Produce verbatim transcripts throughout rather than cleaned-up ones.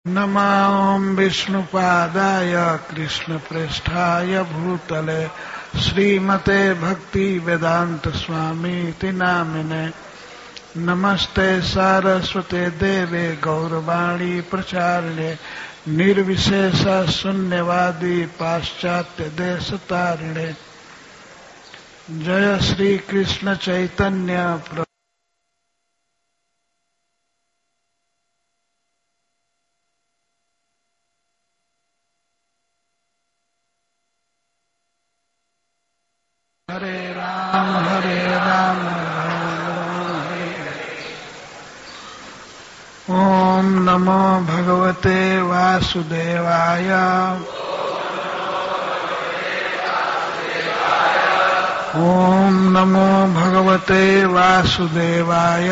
नमां विष्णुपादाय कृष्णप्रेष्ठाय भूतले श्रीमते भक्ति वेदांत स्वामीति नामिने। नमस्ते सारस्वते देवे गौरवाणी प्रचारिणे निर्विशेष शून्यवादी पाश्चात्य देशतारिणे। जय श्री कृष्ण चैतन्य हरे राम हरे राम राम हरे हरे। ओम नमो भगवते वासुदेवाय। ओम नमो भगवते वासुदेवाय।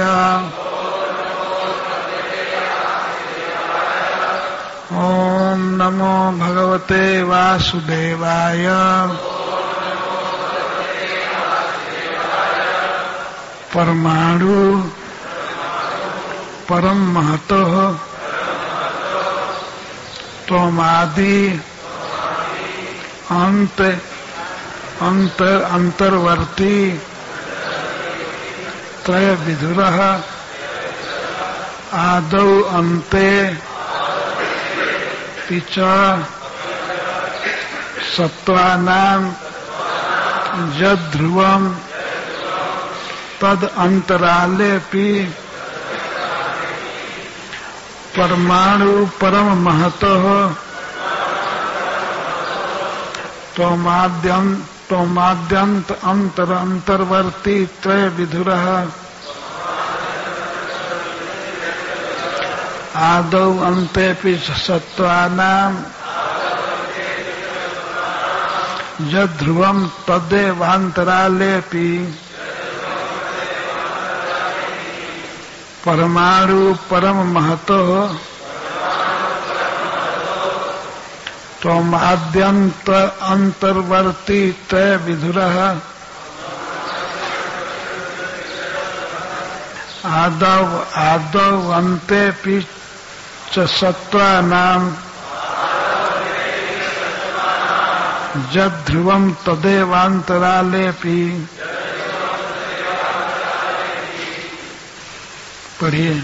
ओम नमो भगवते वासुदेवाय। परमाणु परम महतो त्वमादि अंत अंतर अंतर्वर्ती त्रय विधुरः आदौ अन्ते पिच सत्त्वानां यद्ध्रुवम् तद अंतरालेपि परमाणु परम महतः तोमाद्यं तोमाद्यंत अंतर अंतर्वर्ती त्रय विधुरः आदौ अन्तेपि सत्त्वानां यद्ध्रुवम् तदेवान्तरालेपि परमाणु परम महतो त्वमाद्यंत अंतर्वर्ती त्रय विधुरः आदौ आदौ अन्तेपि च सत्त्वानां यद्ध्रुवम् तदेवान्तरालेपि। पढ़िए।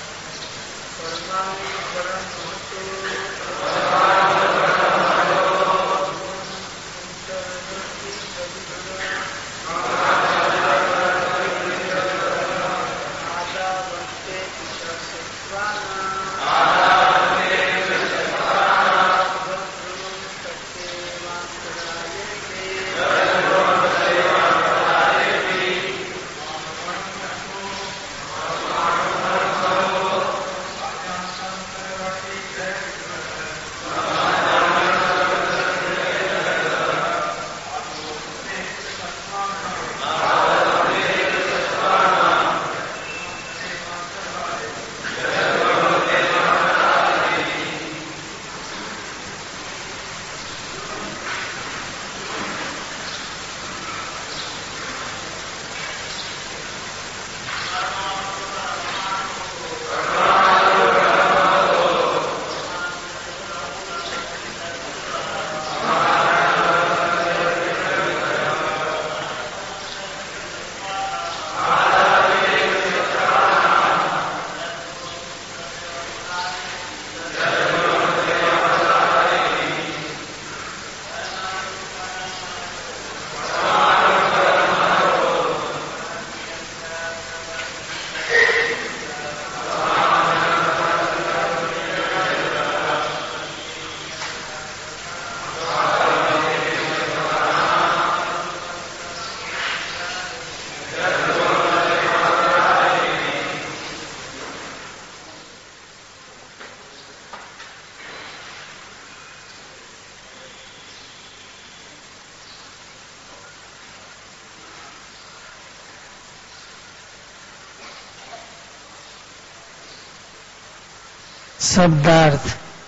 शब्दार्थ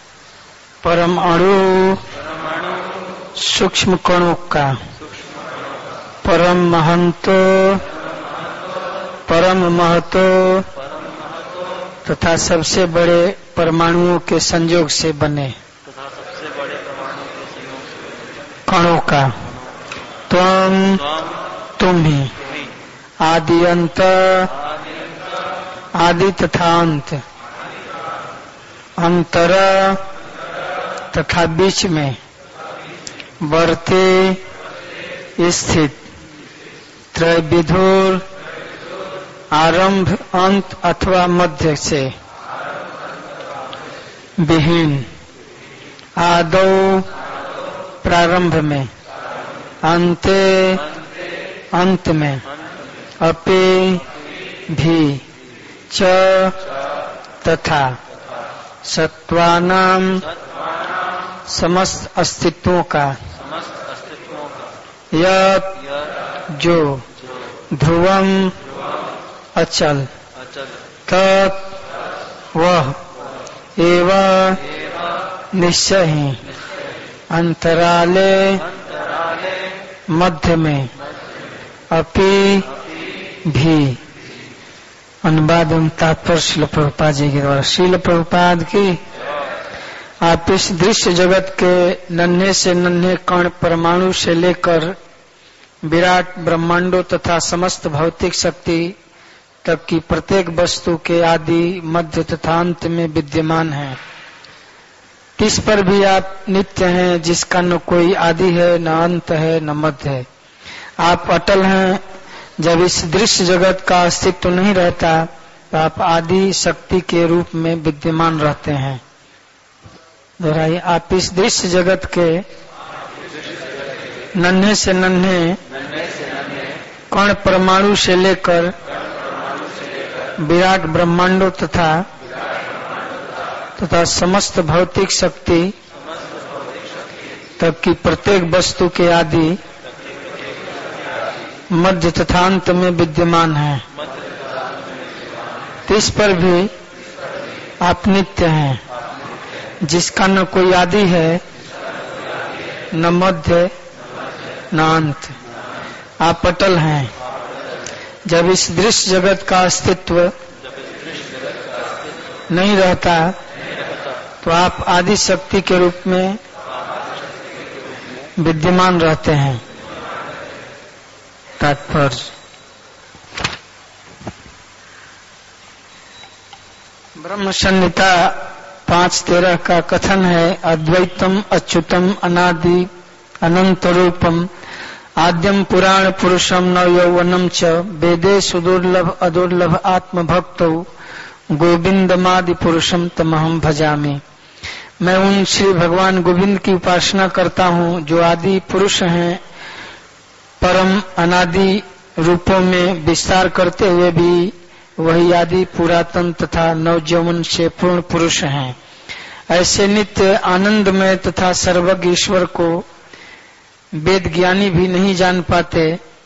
परम अणु सूक्ष्म कणों का, परम महंतो परम महतो तथा सबसे बड़े परमाणुओं के संयोग से बने तथा सबसे बड़े परमाणु के संयोग से बने कणों का। त्वम त्वं तुम ही तुम्हीं आदि अंत आदि तथा अंत अंतर तथा बीच में वर्ते स्थित त्रयविधुर आरंभ अंत अथवा मध्य से विहीन आदौ प्रारंभ में अंते अंत में अपि भी च तथा सत्वानाम समस्त अस्तित्वों का समस्त अस्तित्वों का यत् यह जो ध्रुवम अचल अचल तत् वह एवं निश्चय ही अंतराले अंतराले मध्य में अपि भी। अनुवाद एवं तात्पर्य श्रील प्रभुपाद जी के द्वारा। श्रील प्रभुपाद की आप इस दृश्य जगत के नन्हे से नन्हे कण परमाणु से लेकर विराट ब्रह्मांडों तथा समस्त भौतिक शक्ति तक की प्रत्येक वस्तु के आदि मध्य तथा अंत में विद्यमान है। इस पर भी आप नित्य हैं, जिसका न कोई आदि है, न अंत है, न मध्य है। आप अटल हैं। जब इस दृश्य जगत का अस्तित्व नहीं रहता तो आप आदि शक्ति के रूप में विद्यमान रहते हैं। दोहराइए, आप इस दृश्य जगत के नन्हे से नन्हे कण परमाणु से लेकर विराट ब्रह्मांडों तथा तथा समस्त भौतिक शक्ति तक की प्रत्येक वस्तु के आदि मध्य तथा अंत में विद्यमान है। इस पर भी आप नित्य हैं, जिसका न कोई आदि है, न मध्य, न अंत। आप अटल हैं। जब इस दृश्य जगत का अस्तित्व नहीं रहता तो आप आदि शक्ति के रूप में विद्यमान रहते हैं। तात्पर्य, ब्रह्म संहिता पांच तेरह का कथन है, अद्वैतम अच्युतम अनादि अनंत रूपम आद्यम पुराण पुरुषम नव यौवनम च वेदे सुदुर्लभ अदुर्लभ आत्म भक्तो गोविंदमादि पुरुषम तमहम भजामि। मैं उन श्री भगवान गोविंद की उपासना करता हूँ जो आदि पुरुष हैं, परम अनादि रूपों में विस्तार करते हुए भी वही आदि पुरातन तथा नवजौवन से पूर्ण पुरुष हैं। ऐसे नित्य आनंदमय तथा सर्वज्ञ ईश्वर को वेद ज्ञानी भी नहीं जान पाते।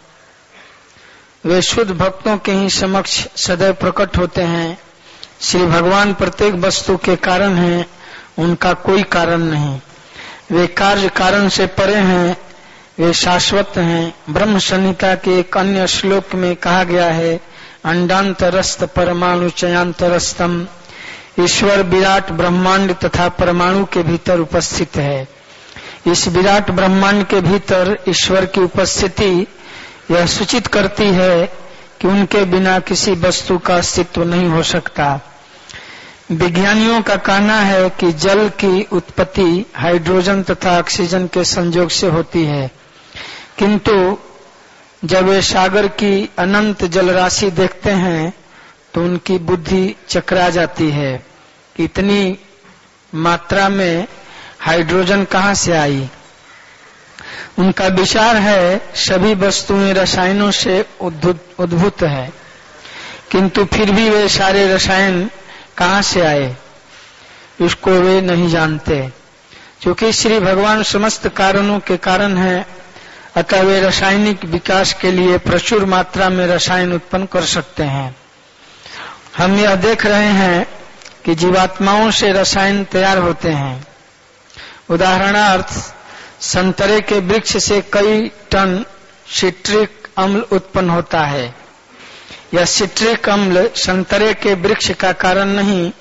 वे शुद्ध भक्तों के ही समक्ष सदैव प्रकट होते हैं। श्री भगवान प्रत्येक वस्तु के कारण हैं, उनका कोई कारण नहीं। वे कार्य कारण से परे हैं, वे शाश्वत हैं। ब्रह्म संहिता के एक अन्य श्लोक में कहा गया है, अंडांतरस्त परमाणु चयांतरस्तम। ईश्वर विराट ब्रह्मांड तथा परमाणु के भीतर उपस्थित है। इस विराट ब्रह्मांड के भीतर ईश्वर की उपस्थिति यह सूचित करती है कि उनके बिना किसी वस्तु का अस्तित्व नहीं हो सकता। विज्ञानियों का कहना है कि जल की उत्पत्ति हाइड्रोजन तथा ऑक्सीजन के संयोग से होती है, किंतु जब वे सागर की अनंत जलराशि देखते हैं तो उनकी बुद्धि चकरा जाती है कि इतनी मात्रा में हाइड्रोजन कहाँ से आई। उनका विचार है सभी वस्तुएं रसायनों से उद्भूत है, किंतु फिर भी वे सारे रसायन कहाँ से आए इसको वे नहीं जानते। क्योंकि श्री भगवान समस्त कारणों के कारण हैं, अतः वे रासायनिक विकास के लिए प्रचुर मात्रा में रसायन उत्पन्न कर सकते हैं। हम यह देख रहे हैं कि जीवात्माओं से रसायन तैयार होते हैं। उदाहरणार्थ, संतरे के वृक्ष से कई टन सिट्रिक अम्ल उत्पन्न होता है। यह सिट्रिक अम्ल संतरे के वृक्ष का कारण नहीं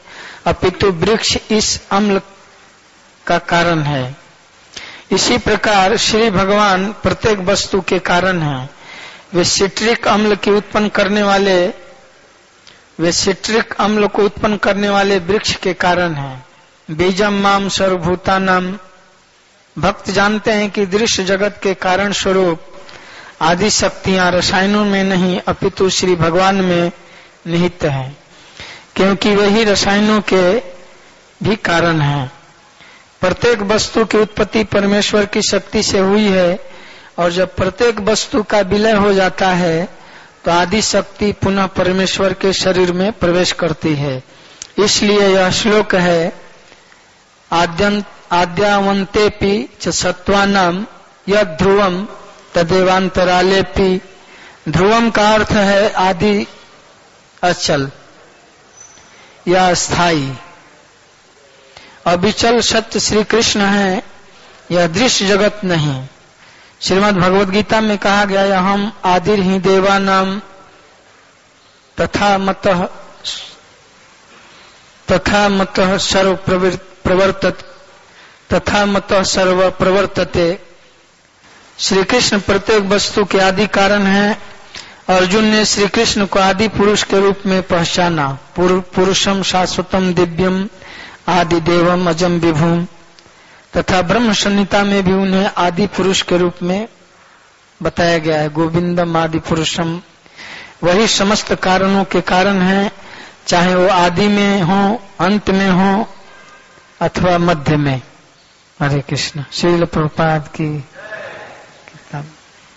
अपितु वृक्ष इस अम्ल का कारण है। इसी प्रकार श्री भगवान प्रत्येक वस्तु के कारण हैं। वे सिट्रिक अम्ल की उत्पन्न करने वाले वे सिट्रिक अम्ल को उत्पन्न करने वाले वृक्ष के कारण हैं। बीजम माम सर्वभूतानाम, भक्त जानते हैं कि दृश्य जगत के कारण स्वरूप आदि शक्तियां रसायनों में नहीं अपितु श्री भगवान में निहित हैं, क्योंकि वही रसायनों के भी कारण हैं। प्रत्येक वस्तु की उत्पत्ति परमेश्वर की शक्ति से हुई है, और जब प्रत्येक वस्तु का विलय हो जाता है तो आदि शक्ति पुनः परमेश्वर के शरीर में प्रवेश करती है। इसलिए यह श्लोक है, आद्यंत आद्यावंतेपि च सत्वानाम यद ध्रुवम तदेवांतरालेपि। ध्रुवम का अर्थ है आदि अचल या स्थायी। अविचल सत्य श्री कृष्ण है, यह दृश्य जगत नहीं। श्रीमद् भगवद गीता में कहा गया है, हम आदिर ही देवानाम तथा मतः तथा मतः सर्व प्रवर्तत तथा मतः सर्व प्रवर्तते। श्री कृष्ण प्रत्येक वस्तु के आदि कारण हैं। अर्जुन ने श्री कृष्ण को आदि पुरुष के रूप में पहचाना। पुरुषम शाश्वतम दिव्यम आदि देवम अजम विभुम, तथा ब्रह्म संहिता में भी उन्हें आदि पुरुष के रूप में बताया गया है। गोविंदम आदि पुरुषम, वही समस्त कारणों के कारण हैं, चाहे वो आदि में हो, अंत में हो अथवा मध्य में। हरे कृष्ण। श्रील प्रभुपाद की किताब।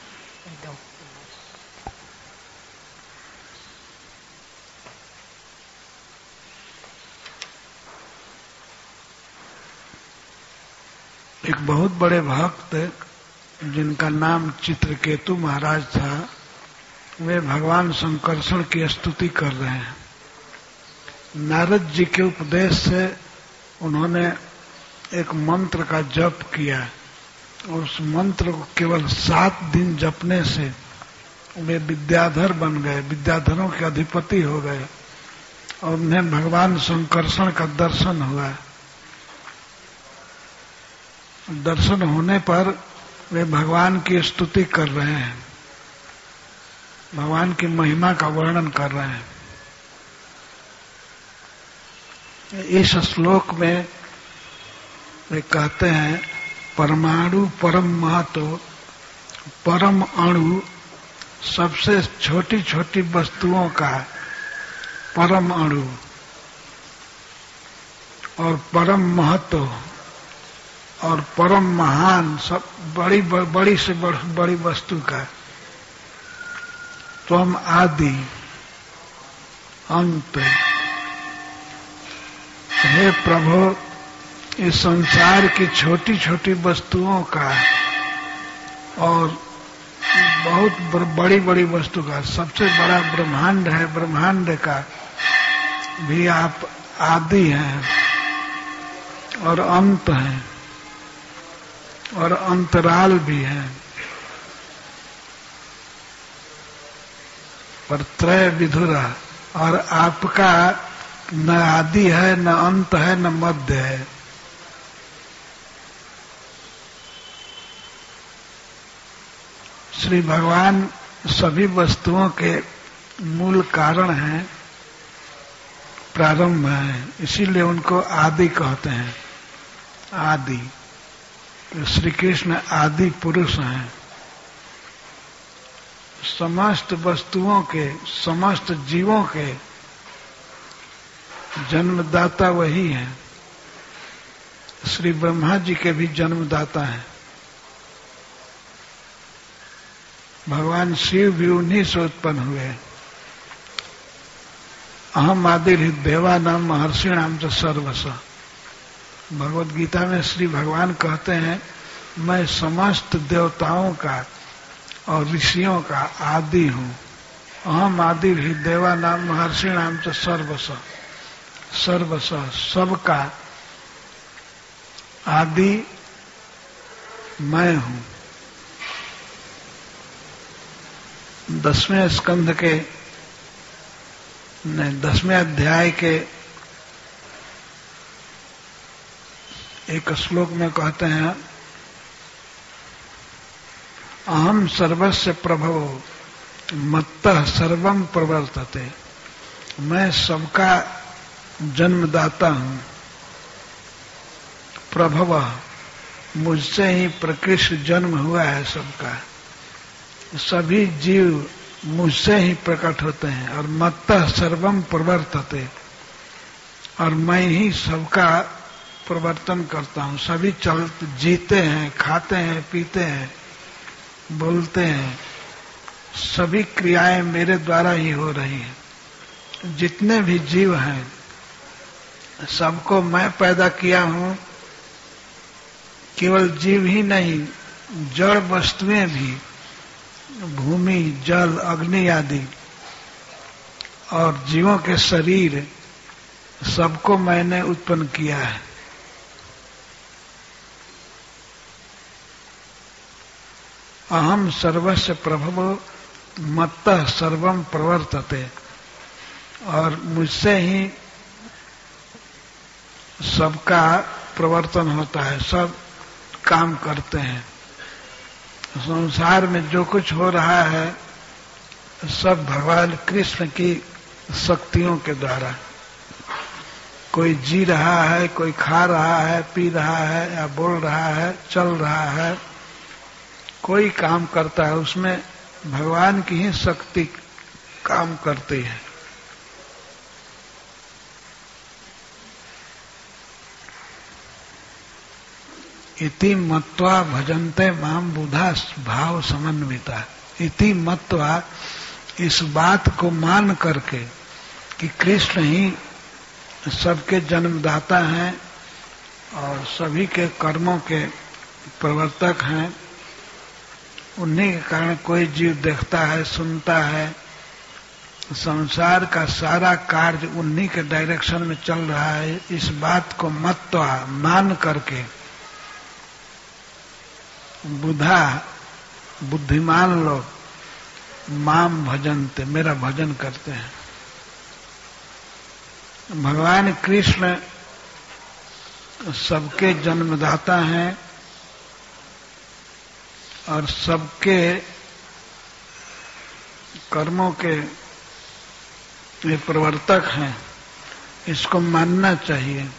एक बहुत बड़े भक्त जिनका नाम चित्रकेतु महाराज था, वे भगवान शंकरषण की स्तुति कर रहे हैं। नारद जी के उपदेश से उन्होंने एक मंत्र का जप किया, और उस मंत्र को केवल सात दिन जपने से वे विद्याधर बन गए, विद्याधरों के अधिपति हो गए, और उन्हें भगवान शंकरषण का दर्शन हुआ। दर्शन होने पर वे भगवान की स्तुति कर रहे हैं, भगवान की महिमा का वर्णन कर रहे हैं। इस श्लोक में वे कहते हैं, परमाणु परम महतो, परम अणु सबसे छोटी छोटी वस्तुओं का परम अणु, और परम महत्व और परम महान सब बड़ी बड़ी से बड़ी वस्तु का त्वम आदि अंत। हे प्रभु, इस संसार की छोटी छोटी वस्तुओं का और बहुत बड़ी बड़ी वस्तु का, सबसे बड़ा ब्रह्मांड है, ब्रह्मांड का भी आप आदि हैं और अंत हैं और अंतराल भी है, और त्रय विधुरा, और आपका न आदि है, न अंत है, न मध्य है। श्री भगवान सभी वस्तुओं के मूल कारण हैं, प्रारंभ है, इसीलिए उनको आदि कहते हैं। आदि, श्री कृष्ण आदि पुरुष हैं। समस्त वस्तुओं के, समस्त जीवों के जन्मदाता वही हैं। श्री ब्रह्मा जी के भी जन्मदाता हैं। भगवान शिव भी उन्हीं से उत्पन्न हुए। अहम आदिर देवा नाम महर्षि नाम च सर्वस। भगवद गीता में श्री भगवान कहते हैं, मैं समस्त देवताओं का और ऋषियों का आदि हूं। अहम आदि ही देवा नाम महर्षि नाम च सर्वस। सर्वस सबका आदि मैं हूं। दसवें स्कंध के नहीं दसवें अध्याय के एक श्लोक में कहते हैं, अहम सर्वस्य प्रभवो मत्तः सर्वम प्रवर्तते। मैं सबका जन्मदाता हूं। प्रभव, मुझसे ही प्रकृष्ट जन्म हुआ है सबका। सभी जीव मुझसे ही प्रकट होते हैं। और मत्तः सर्वम प्रवर्तते, और मैं ही सबका प्रवर्तन करता हूं। सभी चल जीते हैं, खाते हैं, पीते हैं, बोलते हैं, सभी क्रियाएं मेरे द्वारा ही हो रही हैं। जितने भी जीव हैं सबको मैं पैदा किया हूं। केवल जीव ही नहीं, जड़ वस्तुएं भी, भूमि, जल, अग्नि आदि, और जीवों के शरीर, सबको मैंने उत्पन्न किया है। अहम सर्वस्य प्रभवो मत्तः सर्वम प्रवर्तते, और मुझसे ही सबका प्रवर्तन होता है, सब काम करते हैं। संसार में जो कुछ हो रहा है सब भगवान कृष्ण की शक्तियों के द्वारा। कोई जी रहा है, कोई खा रहा है, पी रहा है, या बोल रहा है, चल रहा है, कोई काम करता है, उसमें भगवान की ही शक्ति काम करती है। इति मत्वा भजन्ते माम बुधा भाव समन्विता। इति मत्वा, इस बात को मान करके कि कृष्ण ही सबके जन्मदाता हैं और सभी के कर्मों के प्रवर्तक हैं। उन्हीं के कारण कोई जीव देखता है, सुनता है। संसार का सारा कार्य उन्हीं के डायरेक्शन में चल रहा है। इस बात को मत्वा, मान करके बुधा, बुद्धिमान लोग, माम भजनते, मेरा भजन करते हैं। भगवान कृष्ण सबके जन्मदाता हैं और सबके कर्मों के ये प्रवर्तक हैं। इसको मानना चाहिए।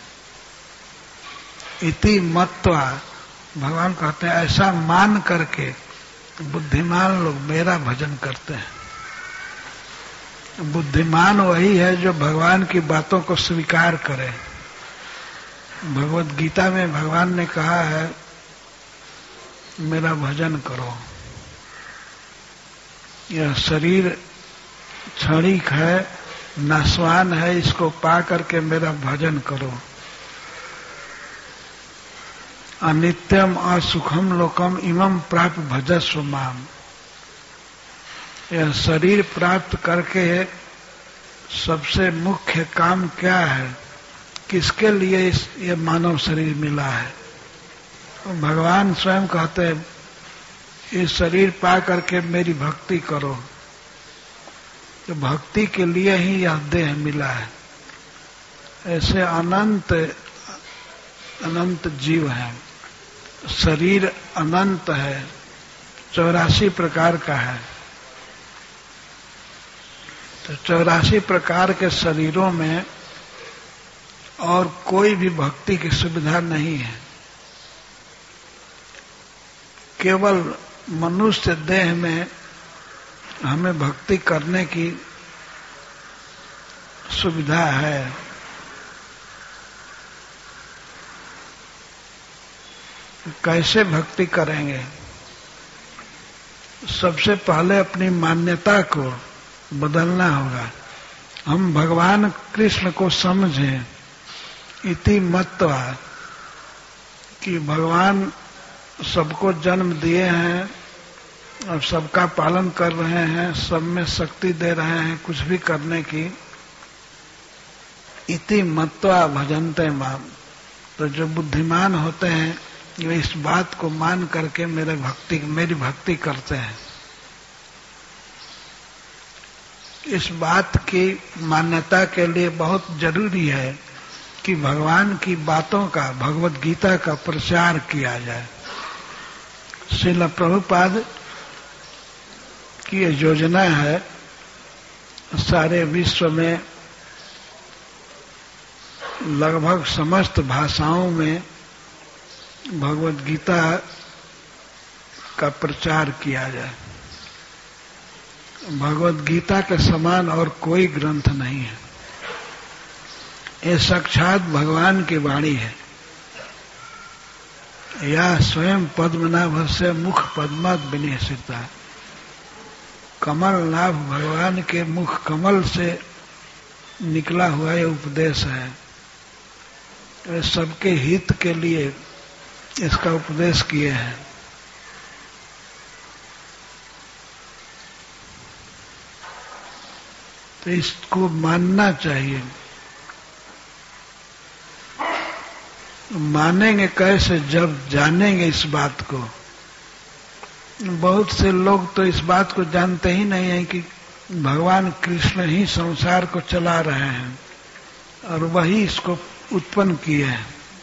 इति मत्वा, भगवान कहते हैं ऐसा मान करके बुद्धिमान लोग मेरा भजन करते हैं। बुद्धिमान वही है जो भगवान की बातों को स्वीकार करे। भगवत गीता में भगवान ने कहा है मेरा भजन करो। यह शरीर क्षणिक है, नाशवान है, इसको पा करके मेरा भजन करो। अनित्यम असुखम लोकम इमं प्राप्त भजस्व माम। यह शरीर प्राप्त करके सबसे मुख्य काम क्या है, किसके लिए इस ये मानव शरीर मिला है? भगवान स्वयं कहते हैं इस शरीर पा करके मेरी भक्ति करो। तो भक्ति के लिए ही यह देह मिला है। ऐसे अनंत अनंत जीव हैं। शरीर अनंत है, चौरासी प्रकार का है। तो चौरासी प्रकार के शरीरों में और कोई भी भक्ति की सुविधा नहीं है। केवल मनुष्य देह में हमें भक्ति करने की सुविधा है। कैसे भक्ति करेंगे? सबसे पहले अपनी मान्यता को बदलना होगा। हम भगवान कृष्ण को समझें इति मत्वा, कि भगवान सबको जन्म दिए हैं और सबका पालन कर रहे हैं, सब में शक्ति दे रहे हैं कुछ भी करने की। इति मत्वा भजन्ते माम। तो जो बुद्धिमान होते हैं वे इस बात को मान करके मेरे भक्ति मेरी भक्ति करते हैं। इस बात की मान्यता के लिए बहुत जरूरी है कि भगवान की बातों का, भगवत गीता का प्रचार किया जाए। श्रील प्रभुपाद की ये योजना है सारे विश्व में लगभग समस्त भाषाओं में भगवत गीता का प्रचार किया जाए। भगवत गीता के समान और कोई ग्रंथ नहीं है। ये साक्षात भगवान की वाणी है। या स्वयं पद्मनाभ से मुख पद्मात विनिश्चिता। कमल नाभ भगवान के मुख कमल से निकला हुआ ये उपदेश है। सबके हित के लिए इसका उपदेश किए हैं। तो इसको मानना चाहिए। मानेंगे कैसे जब जानेंगे इस बात को। बहुत से लोग तो इस बात को जानते ही नहीं है कि भगवान कृष्ण ही संसार को चला रहे हैं और वही इसको उत्पन्न किए हैं।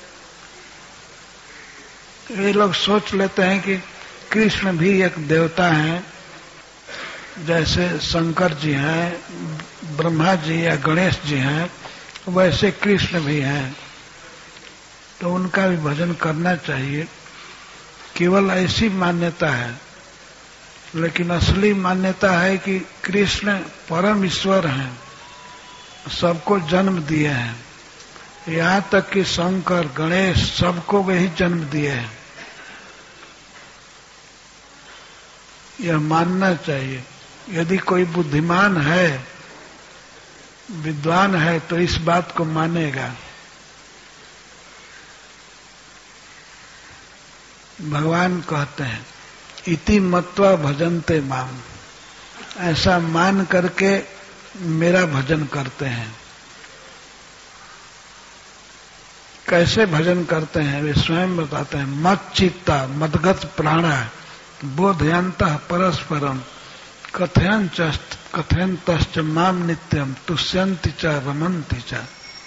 ये लोग सोच लेते हैं कि कृष्ण भी एक देवता हैं, जैसे शंकर जी हैं, ब्रह्मा जी या गणेश जी हैं, वैसे कृष्ण भी हैं, तो उनका भी भजन करना चाहिए। केवल ऐसी मान्यता है, लेकिन असली मान्यता है कि कृष्ण परम ईश्वर हैं, सबको जन्म दिए हैं। यहाँ तक कि शंकर, गणेश सबको वही जन्म दिए हैं। यह मानना चाहिए। यदि कोई बुद्धिमान है, विद्वान है, तो इस बात को मानेगा। भगवान कहते हैं इति मत्वा भजन्ते माम, ऐसा मान करके मेरा भजन करते हैं। कैसे भजन करते हैं वे स्वयं बताते हैं। मत चित्ता मदगत प्राणा बोधयन्तः परस्परम कथयन्तश्च माम नित्यम तुष्यन्ति च रमन्ति च।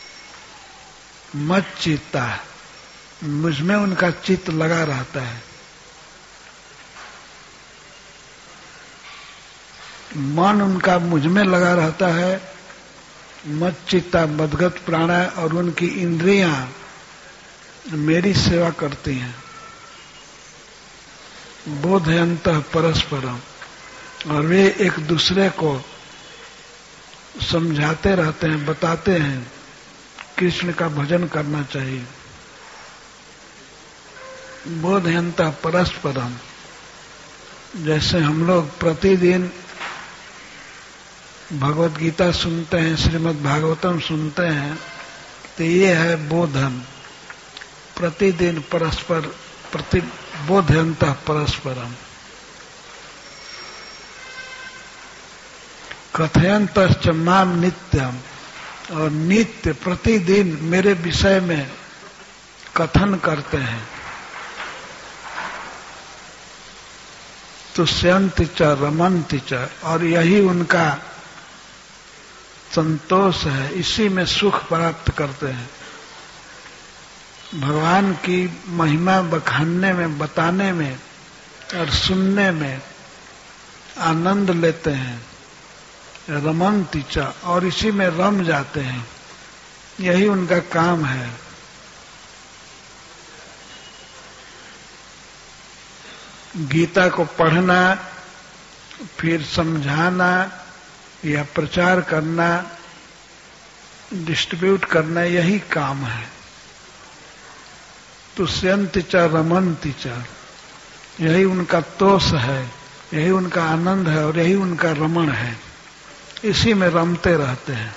मत चित्ता, मुझमें उनका चित्त लगा रहता है। मन उनका मुझमें लगा रहता है। मत चित्ता मदगत प्राणा, और उनकी इंद्रियां मेरी सेवा करती हैं। बोधयन्तः परस्परम, और वे एक दूसरे को समझाते रहते हैं, बताते हैं कृष्ण का भजन करना चाहिए। बोधयन्तः परस्परम, जैसे हम लोग प्रतिदिन भगवत गीता सुनते हैं, श्रीमद् भागवतम सुनते हैं, तो ये है बोधन। प्रतिदिन परस्पर प्रति बोधयन्तः परस्परम। कथयन्तश्च माम नित्यम, और नित्य प्रतिदिन मेरे विषय में कथन करते हैं। तुष्यन्ति च रमन्ति च, और यही उनका संतोष है, इसी में सुख प्राप्त करते हैं। भगवान की महिमा बखानने में, बताने में और सुनने में आनंद लेते हैं। रमन्ति च, और इसी में रम जाते हैं। यही उनका काम है। गीता को पढ़ना, फिर समझाना या प्रचार करना, डिस्ट्रीब्यूट करना, यही काम है। तुष्यन्ति च रमन्ति च, यही उनका तोष है, यही उनका आनंद है और यही उनका रमण है। इसी में रमते रहते हैं।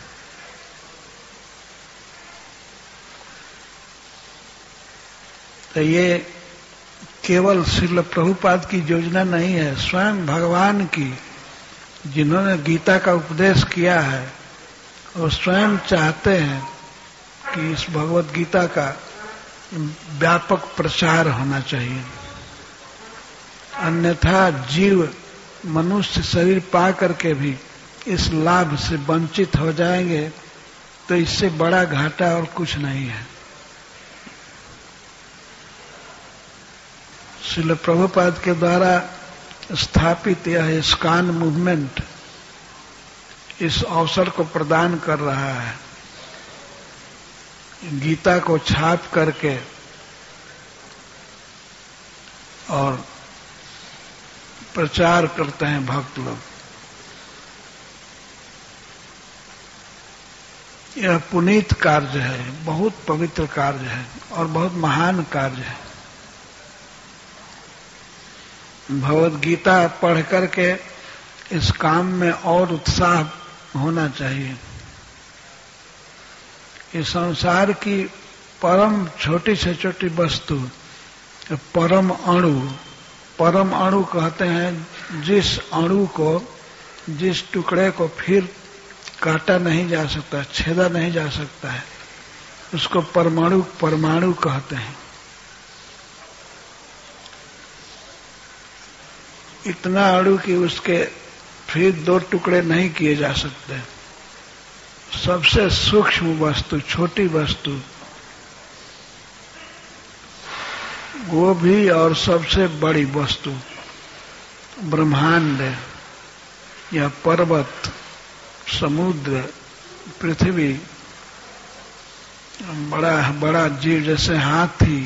तो ये केवल श्रील प्रभुपाद की योजना नहीं है, स्वयं भगवान की, जिन्होंने गीता का उपदेश किया है, और स्वयं चाहते हैं कि इस भगवत गीता का व्यापक प्रचार होना चाहिए। अन्यथा जीव मनुष्य शरीर पा करके भी इस लाभ से वंचित हो जाएंगे तो इससे बड़ा घाटा और कुछ नहीं है। श्रील प्रभुपाद के द्वारा स्थापित यह इस्कॉन मूवमेंट इस अवसर को प्रदान कर रहा है। गीता को छाप करके और प्रचार करते हैं भक्त लोग। यह पुनीत कार्य है, बहुत पवित्र कार्य है और बहुत महान कार्य है। भगवद गीता पढ़ करके इस काम में और उत्साह होना चाहिए। इस संसार की परम छोटी से छोटी वस्तु, परम अणु, परम अणु कहते हैं जिस अणु को, जिस टुकड़े को फिर काटा नहीं जा सकता, छेदा नहीं जा सकता है, उसको परमाणु परमाणु कहते हैं। इतना अणु कि उसके फिर दो टुकड़े नहीं किए जा सकते। सबसे सूक्ष्म वस्तु, छोटी वस्तु वो भी, और सबसे बड़ी वस्तु ब्रह्मांड या पर्वत, समुद्र, पृथ्वी, बड़ा बड़ा जीव जैसे हाथी,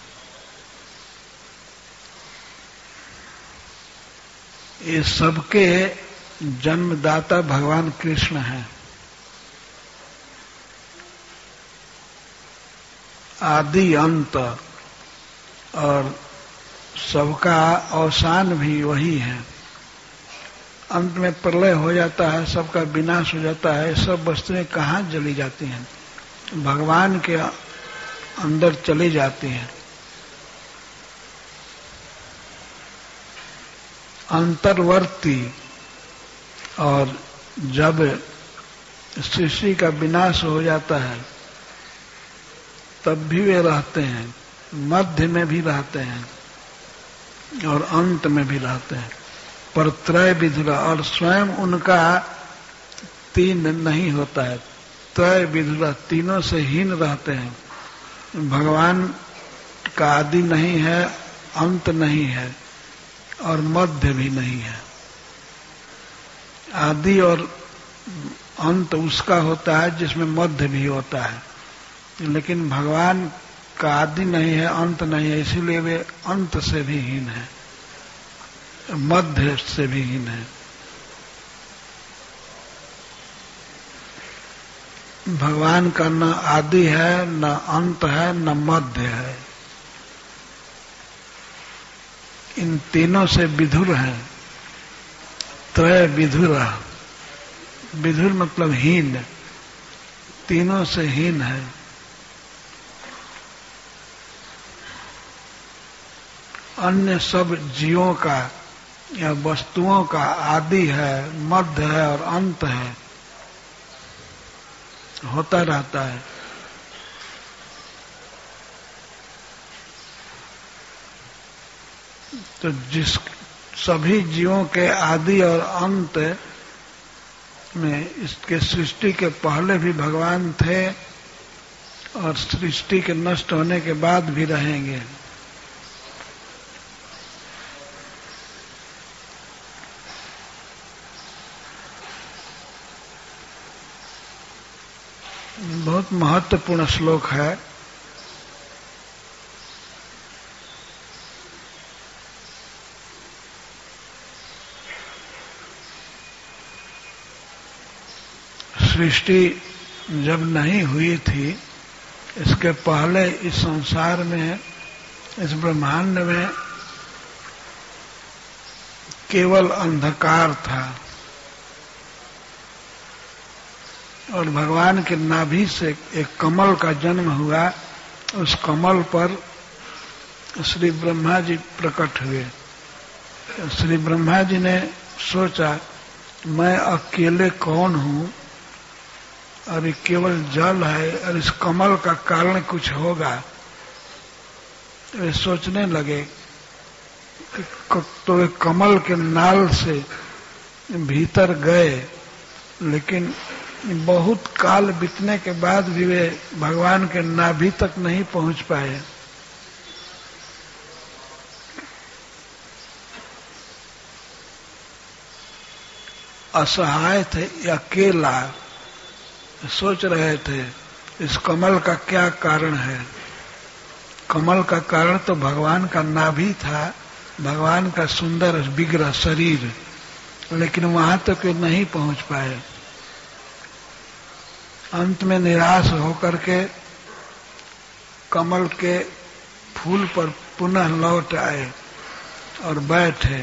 ये सबके जन्मदाता भगवान कृष्ण हैं। आदि अंत, और सबका अवसान भी वही है। अंत में प्रलय हो जाता है, सबका विनाश हो जाता है। सब वस्तुएं कहाँ चली जाती हैं? भगवान के अंदर चली जाती हैं। अंतर्वर्ती, और जब सृष्टि का विनाश हो जाता है तब भी वे रहते हैं, मध्य में भी रहते हैं और अंत में भी रहते हैं। पर त्रय विधुरा, और स्वयं उनका तीन नहीं होता है। त्रय विधुरा, तीनों से हीन रहते हैं। भगवान का आदि नहीं है, अंत नहीं है और मध्य भी नहीं है। आदि और अंत उसका होता है जिसमें मध्य भी होता है, लेकिन भगवान का आदि नहीं है, अंत नहीं है, इसीलिए वे अंत से भी हीन है, मध्य से भी हीन है। भगवान का न आदि है, न अंत है, न मध्य है। इन तीनों से विधुर है। त्रय विधुर, विधुर मतलब हीन, तीनों से हीन है। अन्य सब जीवों का या वस्तुओं का आदि है, मध्य है और अंत है, होता रहता है। तो जिस सभी जीवों के आदि और अंत में, इसके सृष्टि के पहले भी भगवान थे और सृष्टि के नष्ट होने के बाद भी रहेंगे। बहुत महत्वपूर्ण श्लोक है। सृष्टि जब नहीं हुई थी, इसके पहले इस संसार में, इस ब्रह्मांड में केवल अंधकार था और भगवान के नाभि से एक कमल का जन्म हुआ। उस कमल पर श्री ब्रह्मा जी प्रकट हुए। श्री ब्रह्मा जी ने सोचा, मैं अकेले कौन हूं और ये केवल जल है और इस कमल का कारण कुछ होगा। वे सोचने लगे कि तो वे कमल के नाल से भीतर गए, लेकिन बहुत काल बीतने के बाद भी वे भगवान के नाभि तक नहीं पहुंच पाए। असहाय थे, अकेला सोच रहे थे इस कमल का क्या कारण है। कमल का कारण तो भगवान का नाभि था, भगवान का सुंदर विग्रह शरीर, लेकिन वहां तक तो नहीं पहुंच पाए। अंत में निराश होकर के कमल के फूल पर पुनः लौट आए और बैठे।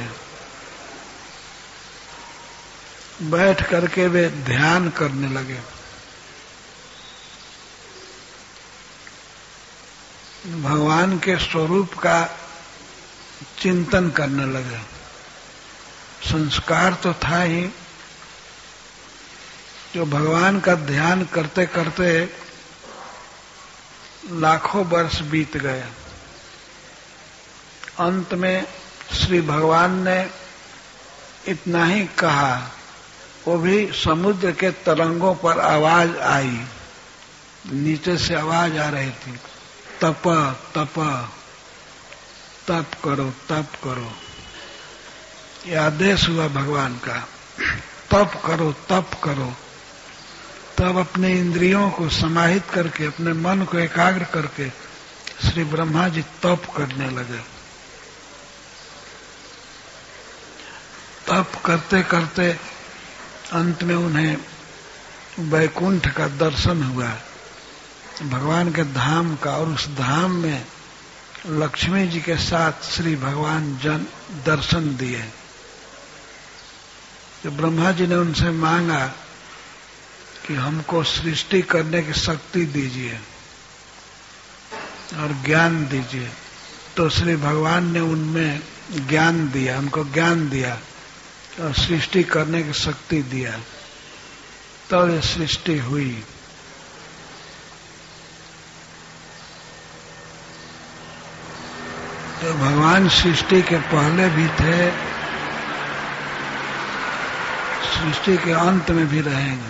बैठ करके वे ध्यान करने लगे। भगवान के स्वरूप का चिंतन करने लगे। संस्कार तो था ही, जो भगवान का ध्यान करते करते लाखों वर्ष बीत गए। अंत में श्री भगवान ने इतना ही कहा, वो भी समुद्र के तरंगों पर आवाज आई, नीचे से आवाज आ रही थी, तप तप तप करो तप करो। यह आदेश हुआ भगवान का, तप करो तप करो। तब अपने इंद्रियों को समाहित करके, अपने मन को एकाग्र करके श्री ब्रह्मा जी तप करने लगे। तप करते करते अंत में उन्हें वैकुंठ का दर्शन हुआ, भगवान के धाम का, और उस धाम में लक्ष्मी जी के साथ श्री भगवान जन दर्शन दिए। तो ब्रह्मा जी ने उनसे मांगा कि हमको सृष्टि करने की शक्ति दीजिए और ज्ञान दीजिए। तो श्री भगवान ने उनमें ज्ञान दिया, उनको ज्ञान दिया और सृष्टि करने की शक्ति दिया। तब ये सृष्टि हुई। तो भगवान सृष्टि के पहले भी थे, सृष्टि के अंत में भी रहेंगे,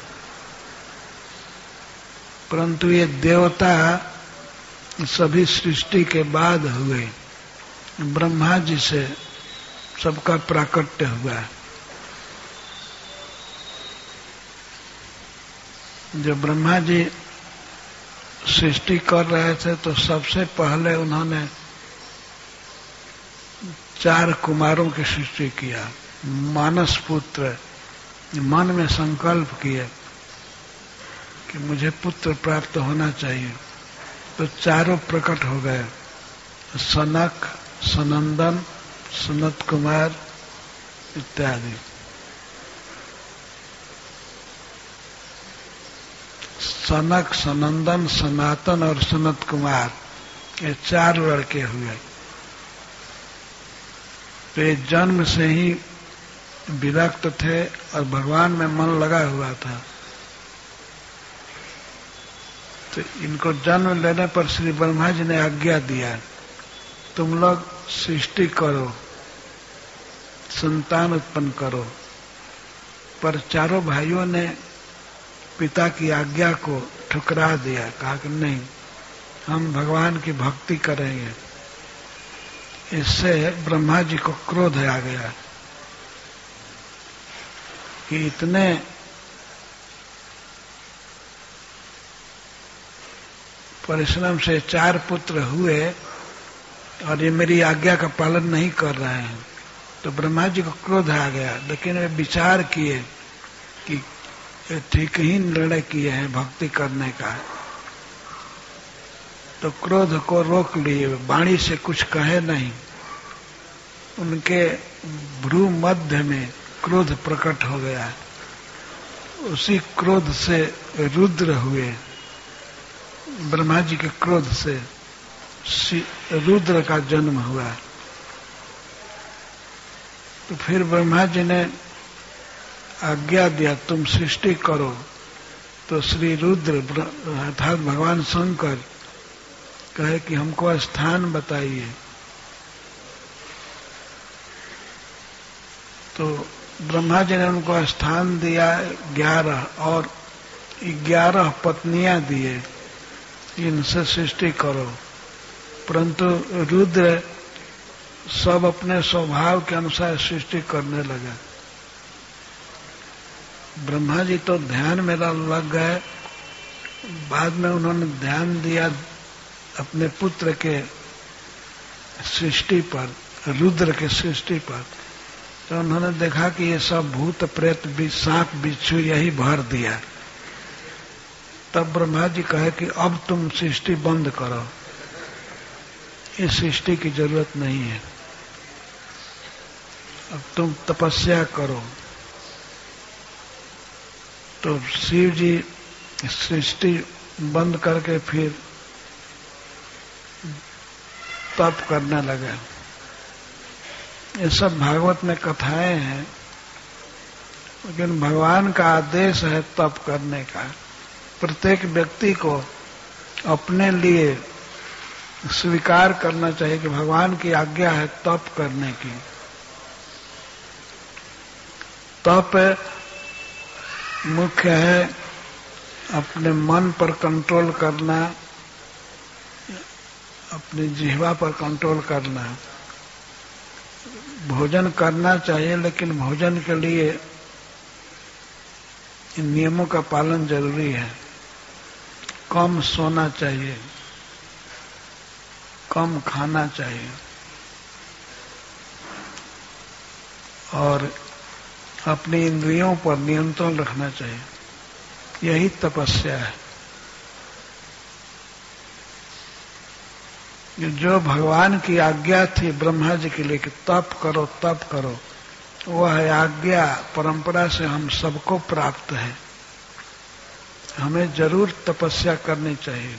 परंतु ये देवता सभी सृष्टि के बाद हुए। ब्रह्मा जी से सबका प्राकट्य हुआ। जब ब्रह्मा जी सृष्टि कर रहे थे तो सबसे पहले उन्होंने चार कुमारों की सृष्टि किया। मानस पुत्र मन में संकल्प किए कि मुझे पुत्र प्राप्त होना चाहिए, तो चारों प्रकट हो गए, सनक, सनंदन, सनत कुमार इत्यादि। सनक, सनंदन, सनातन और सनत कुमार, ये चार लड़के हुए। वे जन्म से ही विरक्त थे और भगवान में मन लगा हुआ था। तो इनको जन्म लेने पर श्री ब्रह्मा जी ने आज्ञा दिया, तुम लोग सृष्टि करो, संतान उत्पन्न करो। पर चारों भाइयों ने पिता की आज्ञा को ठुकरा दिया, कहा कि नहीं, हम भगवान की भक्ति करेंगे। इससे ब्रह्मा जी को क्रोध आ गया कि इतने परिश्रम से चार पुत्र हुए और ये मेरी आज्ञा का पालन नहीं कर रहे हैं। तो ब्रह्मा जी को क्रोध आ गया, लेकिन वे विचार किए कि ठीक ही निर्णय किए हैं भक्ति करने का, तो क्रोध को रोक लिए, वाणी से कुछ कहे नहीं। उनके भ्रू मध्य में क्रोध प्रकट हो गया, उसी क्रोध से रुद्र हुए। ब्रह्मा जी के क्रोध से रुद्र का जन्म हुआ। तो फिर ब्रह्मा जी ने आज्ञा दिया, तुम सृष्टि करो। तो श्री रुद्र अर्थात भगवान शंकर कहे कि हमको स्थान बताइए। तो ब्रह्मा जी ने उनको स्थान दिया ग्यारह और ग्यारह पत्नियां दिए, इनसे सृष्टि करो। परंतु रुद्र सब अपने स्वभाव के अनुसार सृष्टि करने लगे। ब्रह्मा जी तो ध्यान में लग गए, बाद में उन्होंने ध्यान दिया अपने पुत्र के सृष्टि पर, रुद्र के सृष्टि पर। तो उन्होंने देखा कि ये सब भूत प्रेत भी सांप बिच्छू यही भर दिया। तब ब्रह्मा जी कहे कि अब तुम सृष्टि बंद करो, इस सृष्टि की जरूरत नहीं है, अब तुम तपस्या करो। तो शिव जी सृष्टि बंद करके फिर तप करने लगे। ये सब भागवत में कथाएं हैं, लेकिन भगवान का आदेश है तप करने का। प्रत्येक व्यक्ति को अपने लिए स्वीकार करना चाहिए कि भगवान की आज्ञा है तप करने की। तप मुख्य है अपने मन पर कंट्रोल करना, अपनी जिह्वा पर कंट्रोल करना। भोजन करना चाहिए, लेकिन भोजन के लिए इन नियमों का पालन जरूरी है। कम सोना चाहिए, कम खाना चाहिए और अपनी इंद्रियों पर नियंत्रण रखना चाहिए। यही तपस्या है। जो भगवान की आज्ञा थी ब्रह्मा जी के लिए कि तप करो तप करो, वह आज्ञा परंपरा से हम सबको प्राप्त है। हमें जरूर तपस्या करनी चाहिए।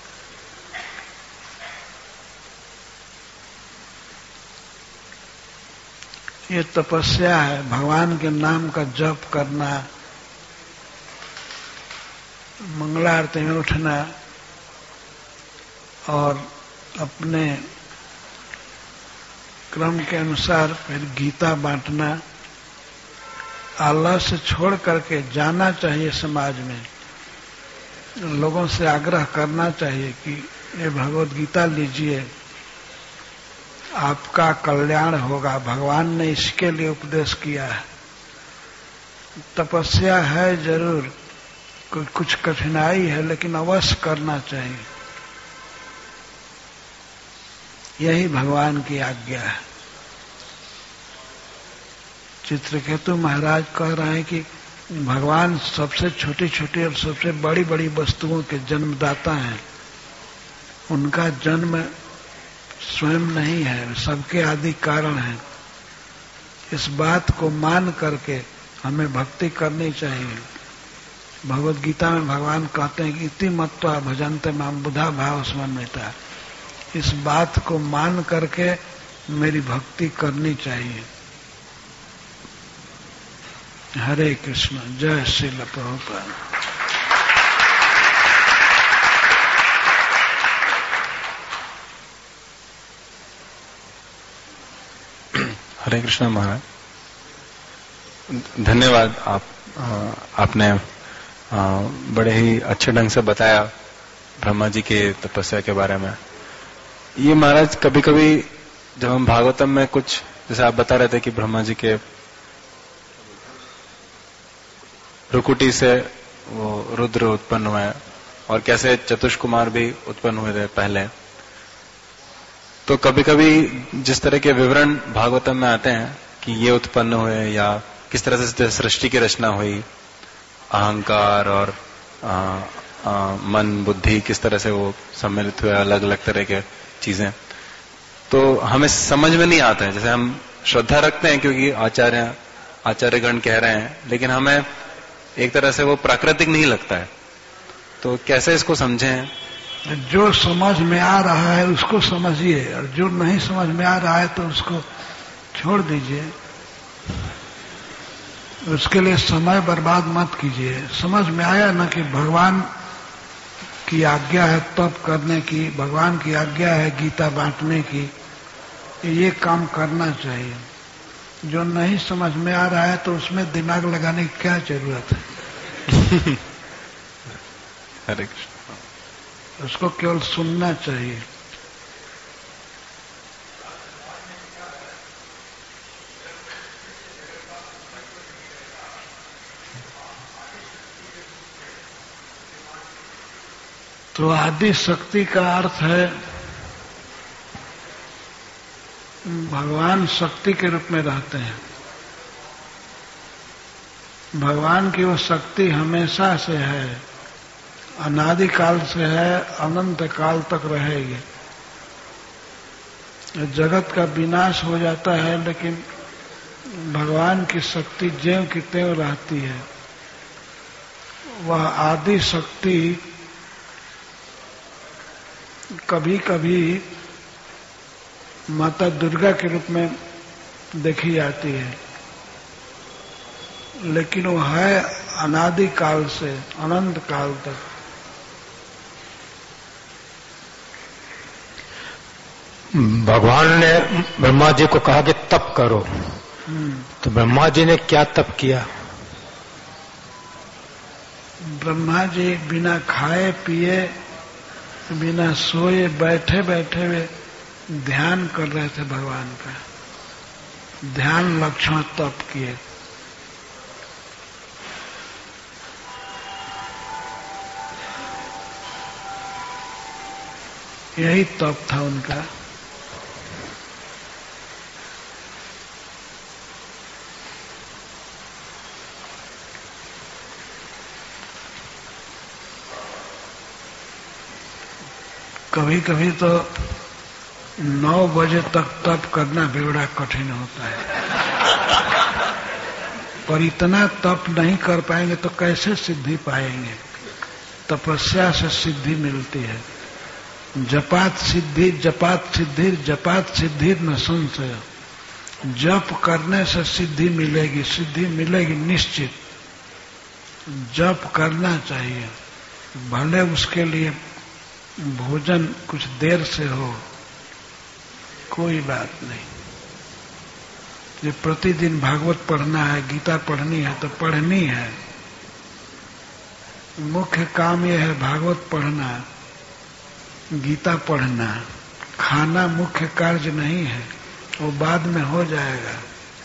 ये तपस्या है, भगवान के नाम का जप करना, मंगलारती में उठना और अपने क्रम के अनुसार फिर गीता बांटना। आलस्य छोड़ करके जाना चाहिए समाज में, लोगों से आग्रह करना चाहिए कि ये भगवत गीता लीजिए, आपका कल्याण होगा। भगवान ने इसके लिए उपदेश किया है। तपस्या है जरूर, कुछ कठिनाई है, लेकिन अवश्य करना चाहिए। यही भगवान की आज्ञा है। चित्रकेतु महाराज कह रहे हैं कि भगवान सबसे छोटी छोटी और सबसे बड़ी बड़ी वस्तुओं के जन्मदाता हैं। उनका जन्म स्वयं नहीं है, सबके आदि कारण है। इस बात को मान करके हमें भक्ति करनी चाहिए। भगवत गीता में भगवान कहते हैं कि इति मत्वा भजन्ते माम बुधा भाव समन्विता। इस बात को मान करके मेरी भक्ति करनी चाहिए। हरे कृष्ण। जय श्रील प्रभुपाद। हरे कृष्ण महाराज, धन्यवाद। आप आपने बड़े ही अच्छे ढंग से बताया ब्रह्मा जी के तपस्या के बारे में। ये महाराज कभी कभी जब हम भागवतम में कुछ, जैसे आप बता रहे थे कि ब्रह्मा जी के रुकुटी से वो रुद्र उत्पन्न हुए और कैसे चतुष्कुमार भी उत्पन्न हुए थे पहले, तो कभी कभी जिस तरह के विवरण भागवतम में आते हैं कि ये उत्पन्न हुए या किस तरह से सृष्टि की रचना हुई, अहंकार और आ, आ, मन बुद्धि किस तरह से वो सम्मिलित हुए, अलग अलग तरह के चीजें, तो हमें समझ में नहीं आता है। जैसे हम श्रद्धा रखते हैं क्योंकि आचार्य आचार्यगण कह रहे हैं, लेकिन हमें एक तरह से वो प्राकृतिक नहीं लगता है। तो कैसे इसको समझें? जो समझ में आ रहा है उसको समझिए, और जो नहीं समझ में आ रहा है तो उसको छोड़ दीजिए। उसके लिए समय बर्बाद मत कीजिए। समझ में आया ना कि भगवान की आज्ञा है तप करने की, भगवान की आज्ञा है गीता बांटने की, ये काम करना चाहिए। जो नहीं समझ में आ रहा है तो उसमें दिमाग लगाने की क्या जरूरत है? हरे कृष्ण। उसको केवल सुनना चाहिए। तो आदि शक्ति का अर्थ है भगवान शक्ति के रूप में रहते हैं। भगवान की वो शक्ति हमेशा से है, अनादि काल से है, अनंत काल तक रहेगी। जगत का विनाश हो जाता है लेकिन भगवान की शक्ति ज्यों की त्यों रहती है। वह आदि शक्ति कभी कभी माता दुर्गा के रूप में देखी जाती है, लेकिन वो है अनादि काल से अनंत काल तक। भगवान ने ब्रह्मा जी को कहा कि तप करो, तो ब्रह्मा जी ने क्या तप किया? ब्रह्मा जी बिना खाए पिए, बिना सोए, बैठे बैठे वे ध्यान कर रहे थे भगवान का। ध्यान लक्षण तप किए। यही तप था उनका। कभी कभी तो नौ बजे तक तप करना भी बड़ा कठिन होता है, पर इतना तप नहीं कर पाएंगे तो कैसे सिद्धि पाएंगे? तपस्या से सिद्धि मिलती है। जपात सिद्धि जपात सिद्धि जपात सिद्धि न संशय। जप करने से सिद्धि मिलेगी, सिद्धि मिलेगी निश्चित। जप करना चाहिए, भले उसके लिए भोजन कुछ देर से हो, कोई बात नहीं। ये प्रतिदिन भागवत पढ़ना है, गीता पढ़नी है तो पढ़नी है। मुख्य काम यह है भागवत पढ़ना, गीता पढ़ना। खाना मुख्य कार्य नहीं है, वो बाद में हो जाएगा।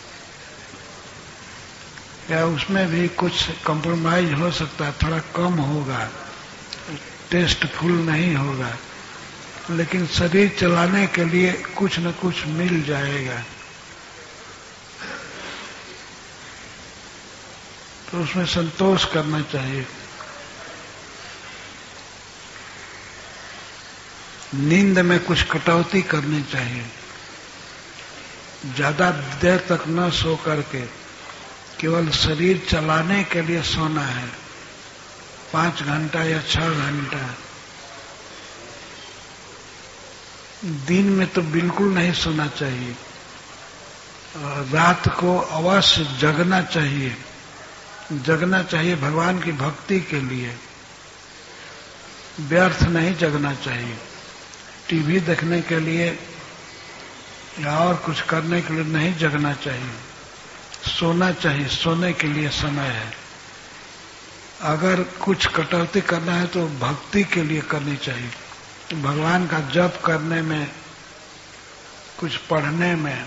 या उसमें भी कुछ कंप्रोमाइज हो सकता है, थोड़ा कम होगा, टेस्टफुल नहीं होगा, लेकिन शरीर चलाने के लिए कुछ न कुछ मिल जाएगा। तो उसमें संतोष करना चाहिए। नींद में कुछ कटौती करनी चाहिए। ज्यादा देर तक न सो करके केवल शरीर चलाने के लिए सोना है, पांच घंटा या छह घंटा। दिन में तो बिल्कुल नहीं सोना चाहिए। रात को अवश्य जगना चाहिए, जगना चाहिए भगवान की भक्ति के लिए। व्यर्थ नहीं जगना चाहिए। टीवी देखने के लिए या और कुछ करने के लिए नहीं जगना चाहिए। सोना चाहिए, सोने के लिए समय है। अगर कुछ कटौती करना है तो भक्ति के लिए करनी चाहिए। भगवान का जप करने में, कुछ पढ़ने में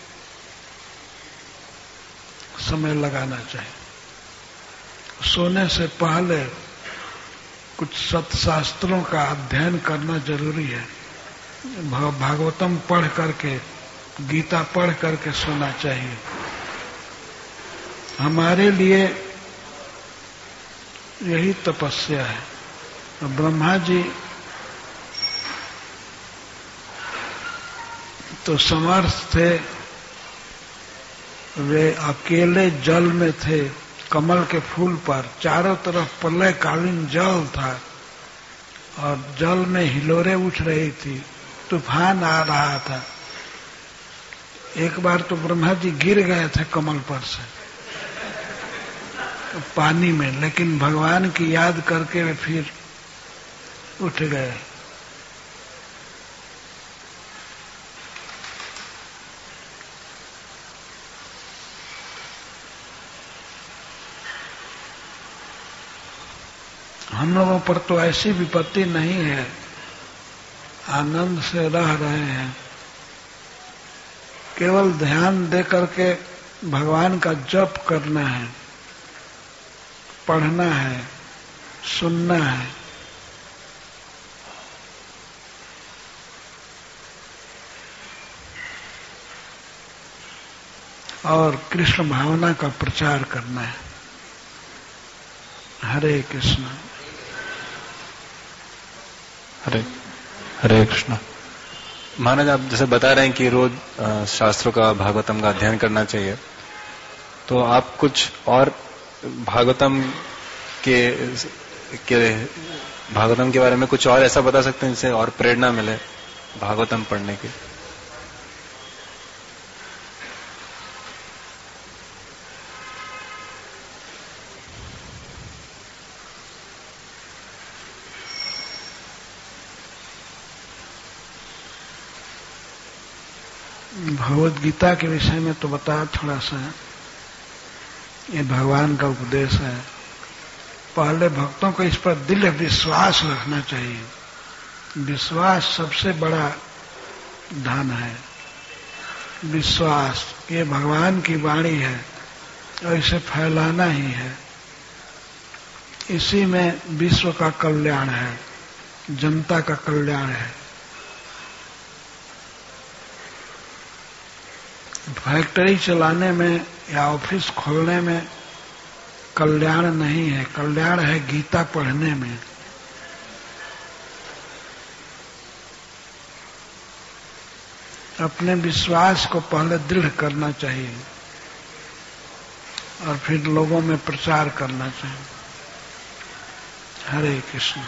समय लगाना चाहिए। सोने से पहले कुछ सत्शास्त्रों का अध्ययन करना जरूरी है। भागवतम पढ़ करके, गीता पढ़ करके सोना चाहिए। हमारे लिए यही तपस्या है। ब्रह्मा जी तो समर्थ थे, वे अकेले जल में थे, कमल के फूल पर। चारों तरफ प्रलयकालीन जल था और जल में हिलोरें उठ रही थी, तूफान आ रहा था। एक बार तो ब्रह्मा जी गिर गए थे कमल पर से पानी में, लेकिन भगवान की याद करके वे फिर उठ गए। हम लोगों पर तो ऐसी विपत्ति नहीं है, आनंद से रह रहे हैं। केवल ध्यान दे करके भगवान का जप करना है, पढ़ना है, सुनना है। और कृष्ण भावना का प्रचार करना है। हरे कृष्ण। हरे हरे कृष्ण। महाराज, आप जैसे बता रहे हैं कि रोज शास्त्रों का, भागवतम का अध्ययन करना चाहिए, तो आप कुछ और भागवतम के के भागवतम के बारे में कुछ और ऐसा बता सकते हैं जिससे और प्रेरणा मिले भागवतम पढ़ने की? भगवद गीता के विषय में तो बताया थोड़ा सा, ये भगवान का उपदेश है। पहले भक्तों को इस पर दिल विश्वास रखना चाहिए। विश्वास सबसे बड़ा धन है। विश्वास, ये भगवान की वाणी है और इसे फैलाना ही है। इसी में विश्व का कल्याण है, जनता का कल्याण है। फैक्ट्री चलाने में या ऑफिस खोलने में कल्याण नहीं है, कल्याण है गीता पढ़ने में। अपने विश्वास को पहले दृढ़ करना चाहिए और फिर लोगों में प्रचार करना चाहिए। हरे कृष्ण।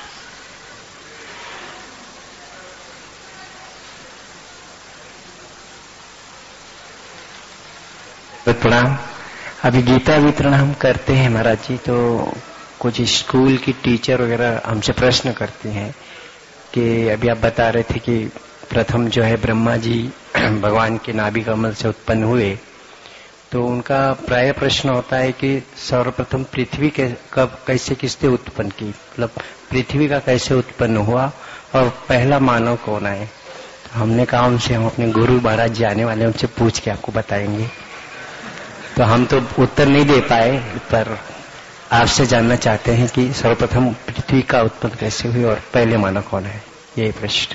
प्रणाम। अभी गीता वितरण हम करते हैं महाराज जी, तो कुछ स्कूल की टीचर वगैरह हमसे प्रश्न करती हैं कि अभी आप बता रहे थे कि प्रथम जो है ब्रह्मा जी भगवान के नाभि कमल से उत्पन्न हुए, तो उनका प्राय प्रश्न होता है कि सर्वप्रथम पृथ्वी के कब कैसे किसने उत्पन्न की, मतलब पृथ्वी का कैसे उत्पन्न हुआ और पहला मानव कौन आए। तो हमने कहा उनसे हम अपने गुरु महाराज जी आने वाले, उनसे पूछ के आपको बताएंगे। तो हम तो उत्तर नहीं दे पाए, पर आपसे जानना चाहते हैं कि सर्वप्रथम पृथ्वी का उत्पन्न कैसे हुई और पहले मानव कौन है, ये प्रश्न।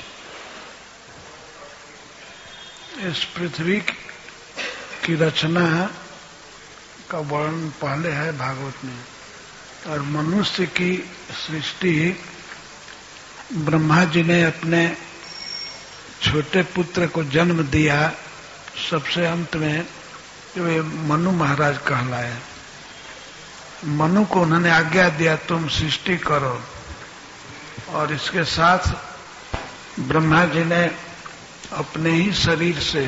इस पृथ्वी की रचना का वर्णन पहले है भागवत में, और मनुष्य की सृष्टि ब्रह्मा जी ने अपने छोटे पुत्र को जन्म दिया सबसे अंत में, वे मनु महाराज कहलाए। मनु को उन्होंने आज्ञा दिया तुम सृष्टि करो, और इसके साथ ब्रह्मा जी ने अपने ही शरीर से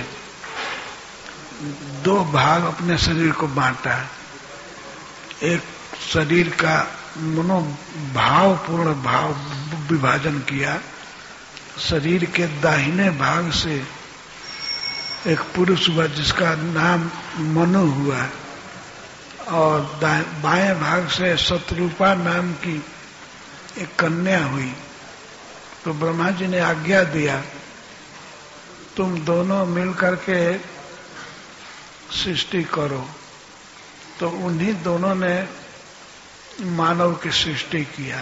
दो भाग अपने शरीर को बांटा। एक शरीर का मनोभाव पूर्ण भाव विभाजन किया, शरीर के दाहिने भाग से एक पुरुष हुआ जिसका नाम मनु हुआ, और बाएं भाग से शत्रुपा नाम की एक कन्या हुई। तो ब्रह्मा जी ने आज्ञा दिया तुम दोनों मिलकर के सृष्टि करो। तो उन्हीं दोनों ने मानव की सृष्टि किया।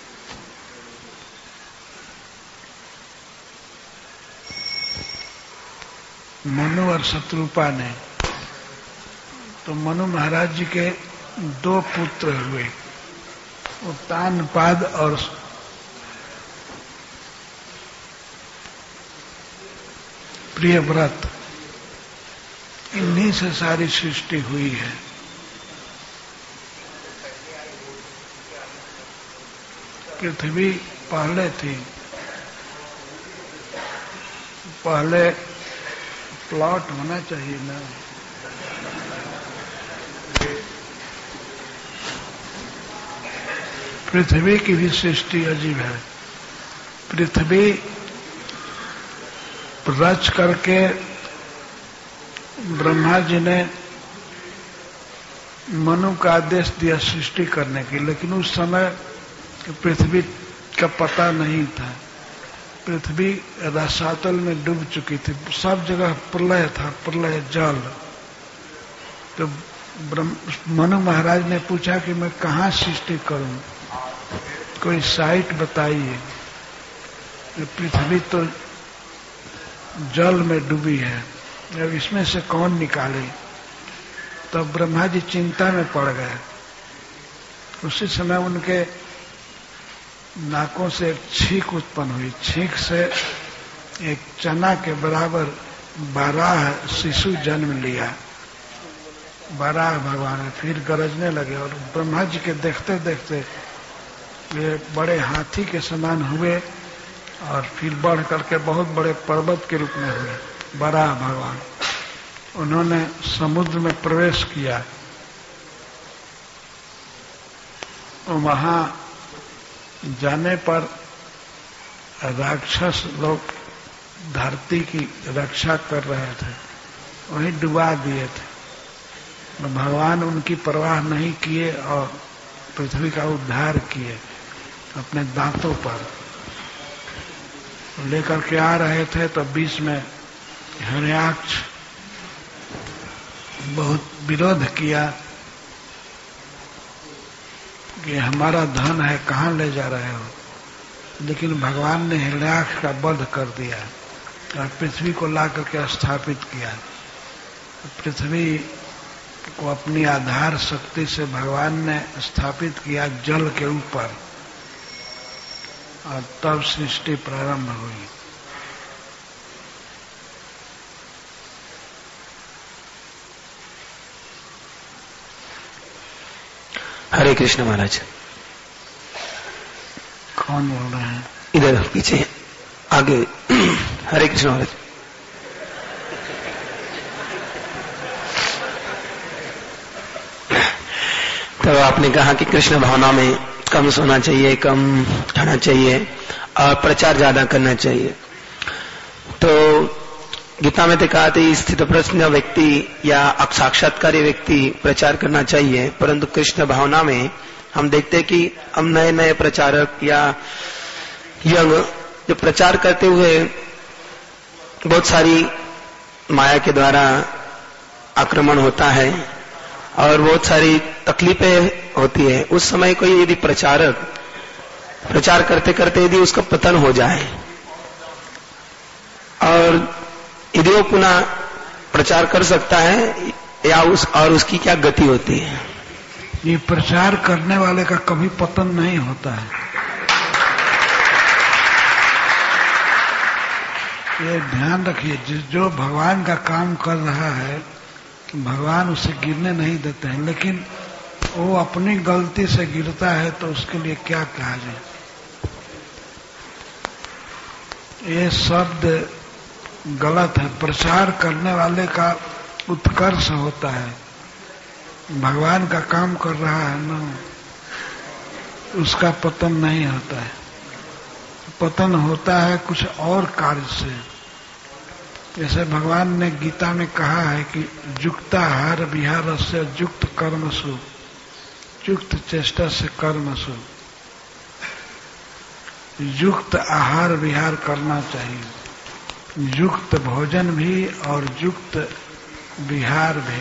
मनु और शत्रुपा ने। तो मनु महाराज जी के दो पुत्र हुए, उत्तानपाद और प्रियव्रत। इन्हीं से सारी सृष्टि हुई है। पृथ्वी पहले थी, पहले प्लॉट होना चाहिए ना। पृथ्वी की भी सृष्टि अजीब है। पृथ्वी रच करके ब्रह्मा जी ने मनु का आदेश दिया सृष्टि करने की, लेकिन उस समय पृथ्वी का पता नहीं था। पृथ्वी रसातल में डूब चुकी थी, सब जगह प्रलय था, प्रलय जल। तो मनु महाराज ने पूछा कि मैं कहाँ सृष्टि करूं, कोई साइट बताइए। पृथ्वी तो जल में डूबी है, अब इसमें से कौन निकाले। तब तो ब्रह्मा जी चिंता में पड़ गए। उसी समय उनके नाकों से एक छींक उत्पन्न हुई। छींक से एक चना के बराबर बारह शिशु जन्म लिया। बारह भगवान फिर गरजने लगे और ब्रह्मा जी के देखते देखते वे बड़े हाथी के समान हुए और फिर बढ़ करके बहुत बड़े पर्वत के रूप में हुए बारह भगवान। उन्होंने समुद्र में प्रवेश किया। वहां जाने पर राक्षस लोग धरती की रक्षा कर रहे थे, वहीं डुबा दिए थे। तो भगवान उनकी परवाह नहीं किए और पृथ्वी का उद्धार किए अपने दांतों पर लेकर के आ रहे थे। तो बीच में हिरण्याक्ष बहुत विरोध किया कि हमारा धन है, कहाँ ले जा रहे हो। लेकिन भगवान ने हिरण्याक्ष का वध कर दिया और पृथ्वी को ला करके स्थापित किया। पृथ्वी को अपनी आधार शक्ति से भगवान ने स्थापित किया जल के ऊपर और तब सृष्टि प्रारंभ हुई। हरे कृष्ण महाराज। कौन बोल रहे हैं? इधर पीछे आगे। हरे कृष्ण महाराज। तो आपने कहा कि कृष्ण भावना में कम सोना चाहिए, कम खाना चाहिए और प्रचार ज्यादा करना चाहिए। तो गीता में तो कहा था स्थित प्रश्न व्यक्ति या साक्षात्कारी व्यक्ति प्रचार करना चाहिए, परंतु कृष्ण भावना में हम देखते हैं कि हम नए नए प्रचारक या यंग जो प्रचार करते हुए बहुत सारी माया के द्वारा आक्रमण होता है और बहुत सारी तकलीफें होती है। उस समय कोई यदि प्रचारक प्रचार करते करते यदि उसका पतन हो जाए और यदि वो पुनः प्रचार कर सकता है या उस और उसकी क्या गति होती है? ये प्रचार करने वाले का कभी पतन नहीं होता है। ये ध्यान रखिए, जिस जो भगवान का काम कर रहा है भगवान उसे गिरने नहीं देते हैं, लेकिन वो अपनी गलती से गिरता है तो उसके लिए क्या कहा जाए। ये शब्द गलत है। प्रचार करने वाले का उत्कर्ष होता है। भगवान का काम कर रहा है ना, उसका पतन नहीं होता है। पतन होता है कुछ और कार्य से। जैसे भगवान ने गीता में कहा है कि युक्ताहार विहार से युक्त कर्मसु, युक्त चेष्टा से कर्मसु। युक्त आहार विहार करना चाहिए, युक्त भोजन भी और युक्त विहार भी।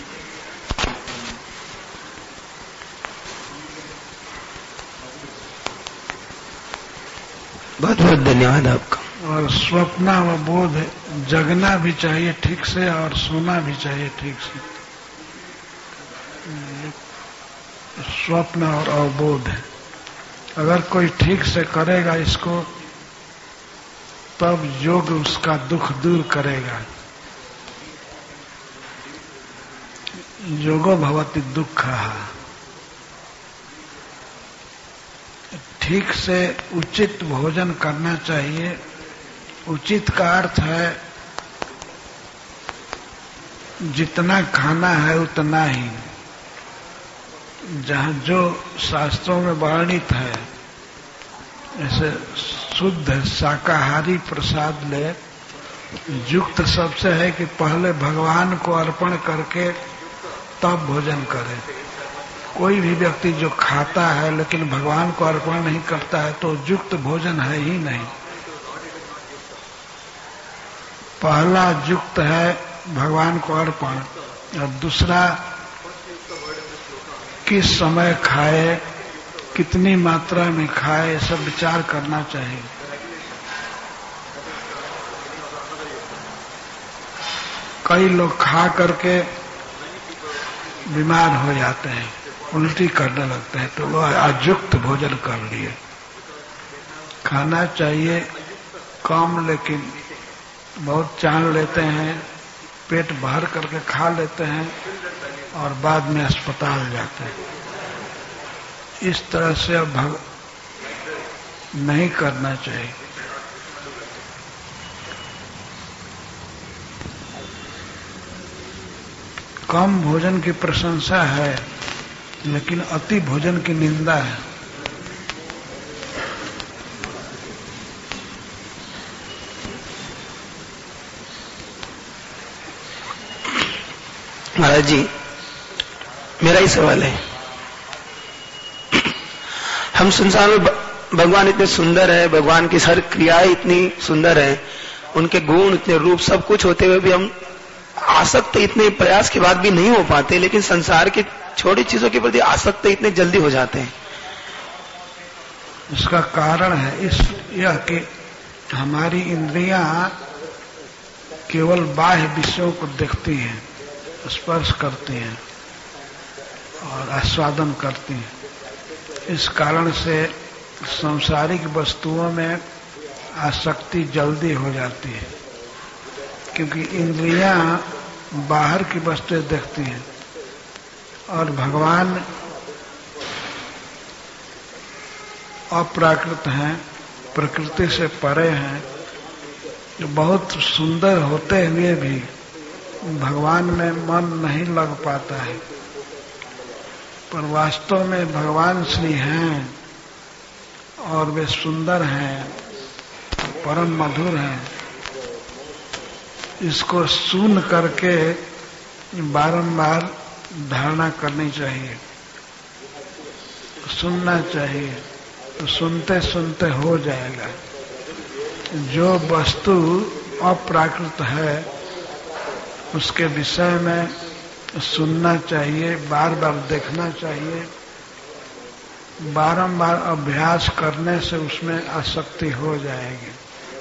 बहुत बहुत धन्यवाद आपका। और स्वप्न व बोध, जगना भी चाहिए ठीक से और सोना भी चाहिए ठीक से। स्वप्न और अवबोध, अगर कोई ठीक से करेगा इसको तब योग उसका दुख दूर करेगा। योगो भवति दुःखः। ठीक से उचित भोजन करना चाहिए। उचित का अर्थ है जितना खाना है उतना ही। जहां जो शास्त्रों में वर्णित है, ऐसे शुद्ध शाकाहारी प्रसाद ले। युक्त सबसे है कि पहले भगवान को अर्पण करके तब भोजन करें। कोई भी व्यक्ति जो खाता है लेकिन भगवान को अर्पण नहीं करता है तो युक्त भोजन है ही नहीं। पहला युक्त है भगवान को अर्पण, और दूसरा किस समय खाए, कितनी मात्रा में खाए, सब विचार करना चाहिए। कई लोग खा करके बीमार हो जाते हैं, उल्टी करने लगते हैं, तो वो अयुक्त भोजन कर लिए। खाना चाहिए कम, लेकिन बहुत चाल लेते हैं, पेट भर करके खा लेते हैं और बाद में अस्पताल जाते हैं। इस तरह से अब भग नहीं करना चाहिए। कम भोजन की प्रशंसा है, लेकिन अति भोजन की निंदा है। महाराज जी, मेरा ही सवाल है। हम संसार में भगवान इतने सुंदर है, भगवान की हर क्रियाएं इतनी सुंदर है, उनके गुण इतने रूप सब कुछ होते हुए भी हम आसक्त इतने प्रयास के बाद भी नहीं हो पाते, लेकिन संसार की छोटी चीजों के प्रति आसक्त इतने जल्दी हो जाते हैं। इसका कारण है इस यह कि हमारी इंद्रियां केवल बाह्य विषयों को देखती हैं, स्पर्श करती हैं और आस्वादन करती हैं। इस कारण से सांसारिक वस्तुओं में आसक्ति जल्दी हो जाती है, क्योंकि इंद्रियां बाहर की वस्तुएं देखती हैं और भगवान अप्राकृत हैं, प्रकृति से परे हैं, जो बहुत सुंदर होते हुए भी भगवान में मन नहीं लग पाता है। पर वास्तव में भगवान श्री हैं और वे सुंदर हैं, परम मधुर हैं। इसको सुन करके बारंबार धारणा करनी चाहिए, सुनना चाहिए, तो सुनते सुनते हो जाएगा। जो वस्तु अप्राकृत है उसके विषय में सुनना चाहिए, बार बार देखना चाहिए, बारंबार अभ्यास करने से उसमें आसक्ति हो जाएगी।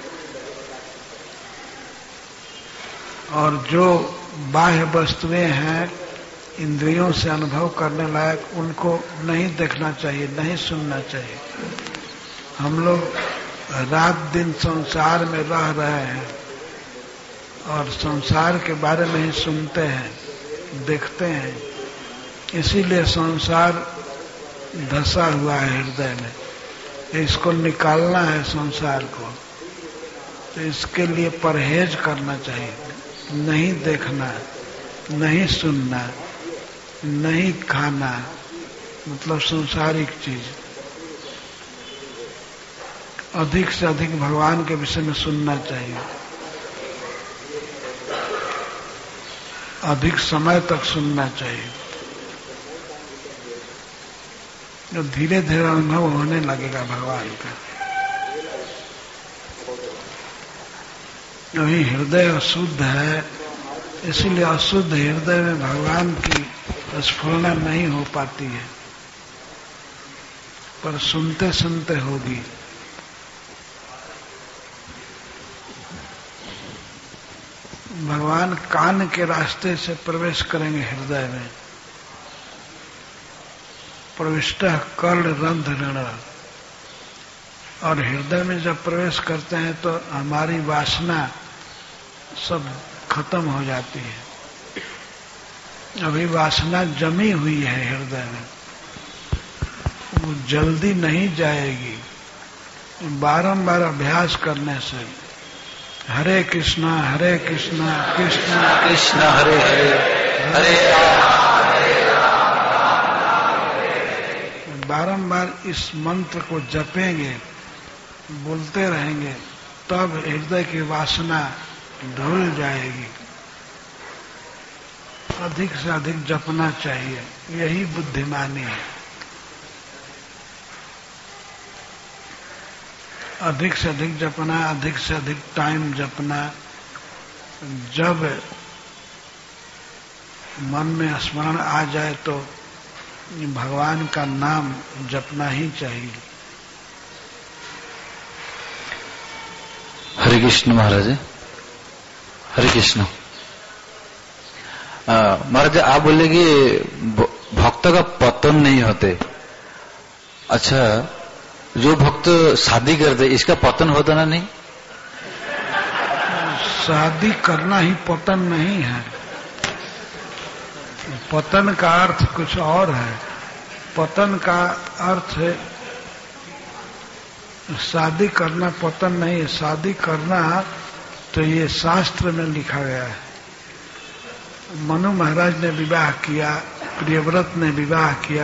और जो बाह्य वस्तुएं हैं इंद्रियों से अनुभव करने लायक, उनको नहीं देखना चाहिए, नहीं सुनना चाहिए। हम लोग रात दिन संसार में रह रहे हैं और संसार के बारे में ही सुनते हैं, देखते हैं, इसीलिए संसार धसा हुआ है हृदय में। इसको निकालना है संसार को, तो इसके लिए परहेज करना चाहिए। नहीं देखना, नहीं सुनना, नहीं खाना, मतलब संसारिक चीज। अधिक से अधिक भगवान के विषय में सुनना चाहिए, अधिक समय तक सुनना चाहिए। जो धीरे धीरे अनुभव होने लगेगा भगवान का। अभी हृदय अशुद्ध है, इसीलिए अशुद्ध हृदय में भगवान की स्फुरना नहीं हो पाती है, पर सुनते सुनते होगी। भगवान कान के रास्ते से प्रवेश करेंगे हृदय में। प्रविष्ट कर्ण रंध्र ऋण, और हृदय में जब प्रवेश करते हैं तो हमारी वासना सब खत्म हो जाती है। अभी वासना जमी हुई है हृदय में, वो जल्दी नहीं जाएगी। बारंबार अभ्यास करने से हरे कृष्णा हरे कृष्णा कृष्णा कृष्ण हरे हरे हरे बारंबार इस मंत्र को जपेंगे, बोलते रहेंगे, तब हृदय की वासना धुल जाएगी। अधिक से अधिक जपना चाहिए, यही बुद्धिमानी है। अधिक से अधिक जपना, अधिक से अधिक टाइम जपना। जब मन में स्मरण आ जाए तो भगवान का नाम जपना ही चाहिए। हरे कृष्ण महाराज, हरे कृष्ण। महाराज आप बोले कि भक्त का पतन नहीं होते। अच्छा, जो भक्त शादी करते इसका पतन होता ना? नहीं, शादी करना ही पतन नहीं है। पतन का अर्थ कुछ और है। पतन का अर्थ है शादी करना, पतन नहीं है। शादी करना तो ये शास्त्र में लिखा गया है। मनु महाराज ने विवाह किया, प्रियव्रत ने विवाह किया।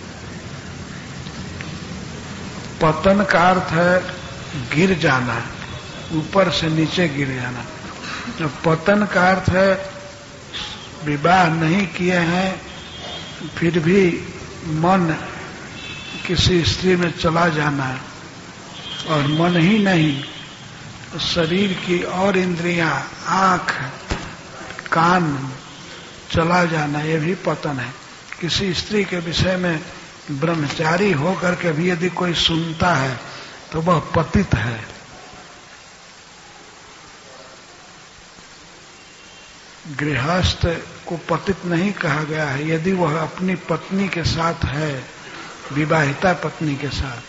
पतन का अर्थ है गिर जाना, ऊपर से नीचे गिर जाना। तो पतन का अर्थ है विवाह नहीं किए हैं फिर भी मन किसी स्त्री में चला जाना, और मन ही नहीं शरीर की और इंद्रियां, आंख, कान चला जाना, ये भी पतन है। किसी स्त्री के विषय में ब्रह्मचारी होकर के भी यदि कोई सुनता है तो वह पतित है। गृहस्थ को पतित नहीं कहा गया है यदि वह अपनी पत्नी के साथ है, विवाहिता पत्नी के साथ।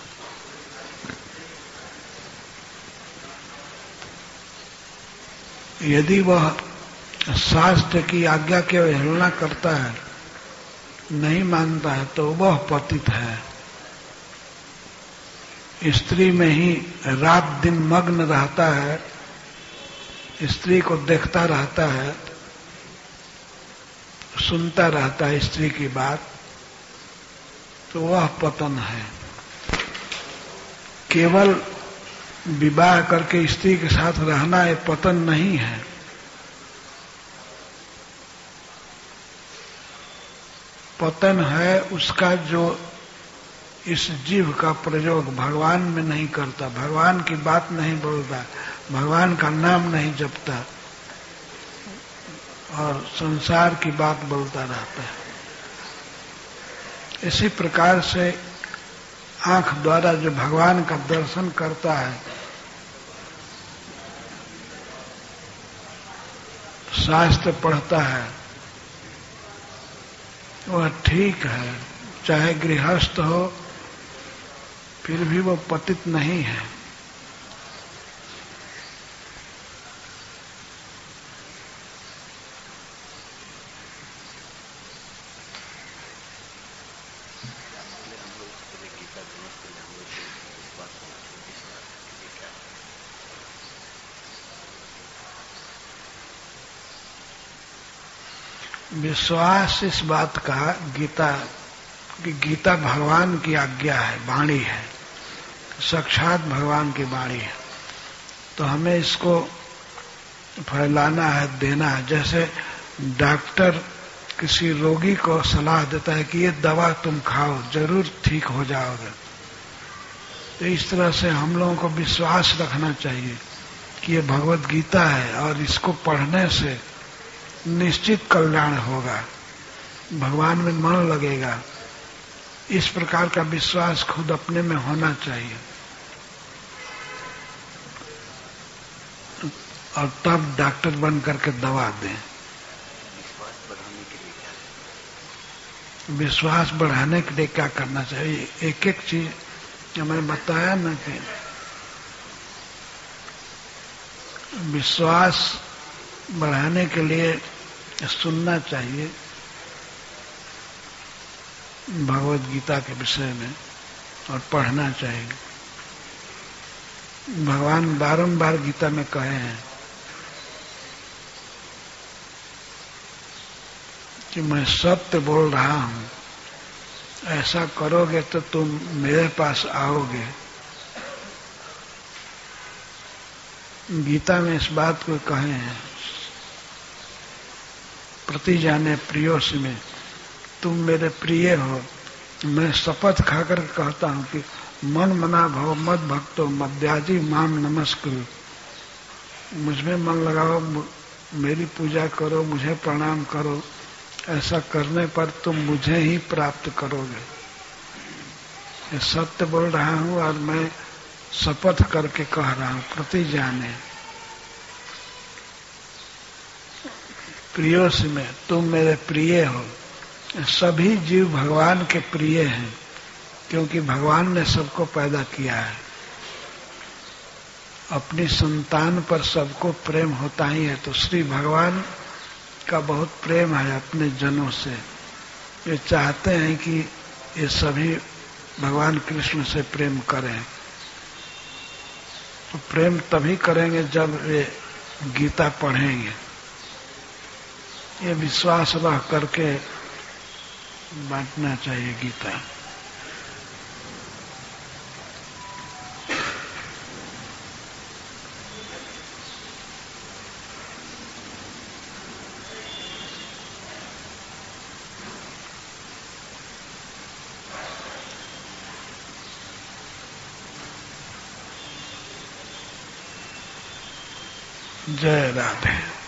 यदि वह शास्त्र की आज्ञा की अवहेलना करता है, नहीं मानता है, तो वह पतित है। स्त्री में ही रात दिन मग्न रहता है, स्त्री को देखता रहता है, सुनता रहता है स्त्री की बात, तो वह पतन है। केवल विवाह करके स्त्री के साथ रहना ये पतन नहीं है। पतन है उसका जो इस जीव का प्रयोग भगवान में नहीं करता, भगवान की बात नहीं बोलता, भगवान का नाम नहीं जपता और संसार की बात बोलता रहता है। इसी प्रकार से आंख द्वारा जो भगवान का दर्शन करता है, शास्त्र पढ़ता है, वह ठीक है। चाहे गृहस्थ हो फिर भी वो पतित नहीं है। विश्वास इस बात का गीता कि गीता भगवान की आज्ञा है, वाणी है, साक्षात भगवान की वाणी है, तो हमें इसको फैलाना है, देना है। जैसे डॉक्टर किसी रोगी को सलाह देता है कि ये दवा तुम खाओ, जरूर ठीक हो जाओगे, तो इस तरह से हम लोगों को विश्वास रखना चाहिए कि ये भगवत गीता है और इसको पढ़ने से निश्चित कल्याण होगा, भगवान में मन लगेगा। इस प्रकार का विश्वास खुद अपने में होना चाहिए, और तब डॉक्टर बन करके दवा दें। विश्वास बढ़ाने के लिए क्या करना चाहिए? एक एक चीज जो मैंने बताया ना कि विश्वास बढ़ाने के लिए सुनना चाहिए भगवत गीता के विषय में और पढ़ना चाहिए। भगवान बारंबार गीता में कहे हैं कि मैं सत्य बोल रहा हूं, ऐसा करोगे तो तुम मेरे पास आओगे। गीता में इस बात को कहे हैं, प्रति जाने प्रियोस में, तुम मेरे प्रिय हो। मैं शपथ खाकर कहता हूं कि मन मना भव मद भक्तो मध्याजी माम नमस्कुरु, मुझमें मन लगाओ, मेरी पूजा करो, मुझे प्रणाम करो। ऐसा करने पर तुम मुझे ही प्राप्त करोगे। ये सत्य बोल रहा हूं और मैं शपथ करके कह रहा हूं, प्रति जाने प्रियोस में, तुम मेरे प्रिय हो। सभी जीव भगवान के प्रिय हैं, क्योंकि भगवान ने सबको पैदा किया है। अपनी संतान पर सबको प्रेम होता ही है, तो श्री भगवान का बहुत प्रेम है अपने जनों से। ये चाहते हैं कि ये सभी भगवान कृष्ण से प्रेम करें। तो प्रेम तभी करेंगे जब वे गीता पढ़ेंगे। ये विश्वास रह करके बांटना चाहिए गीता। जय राधे।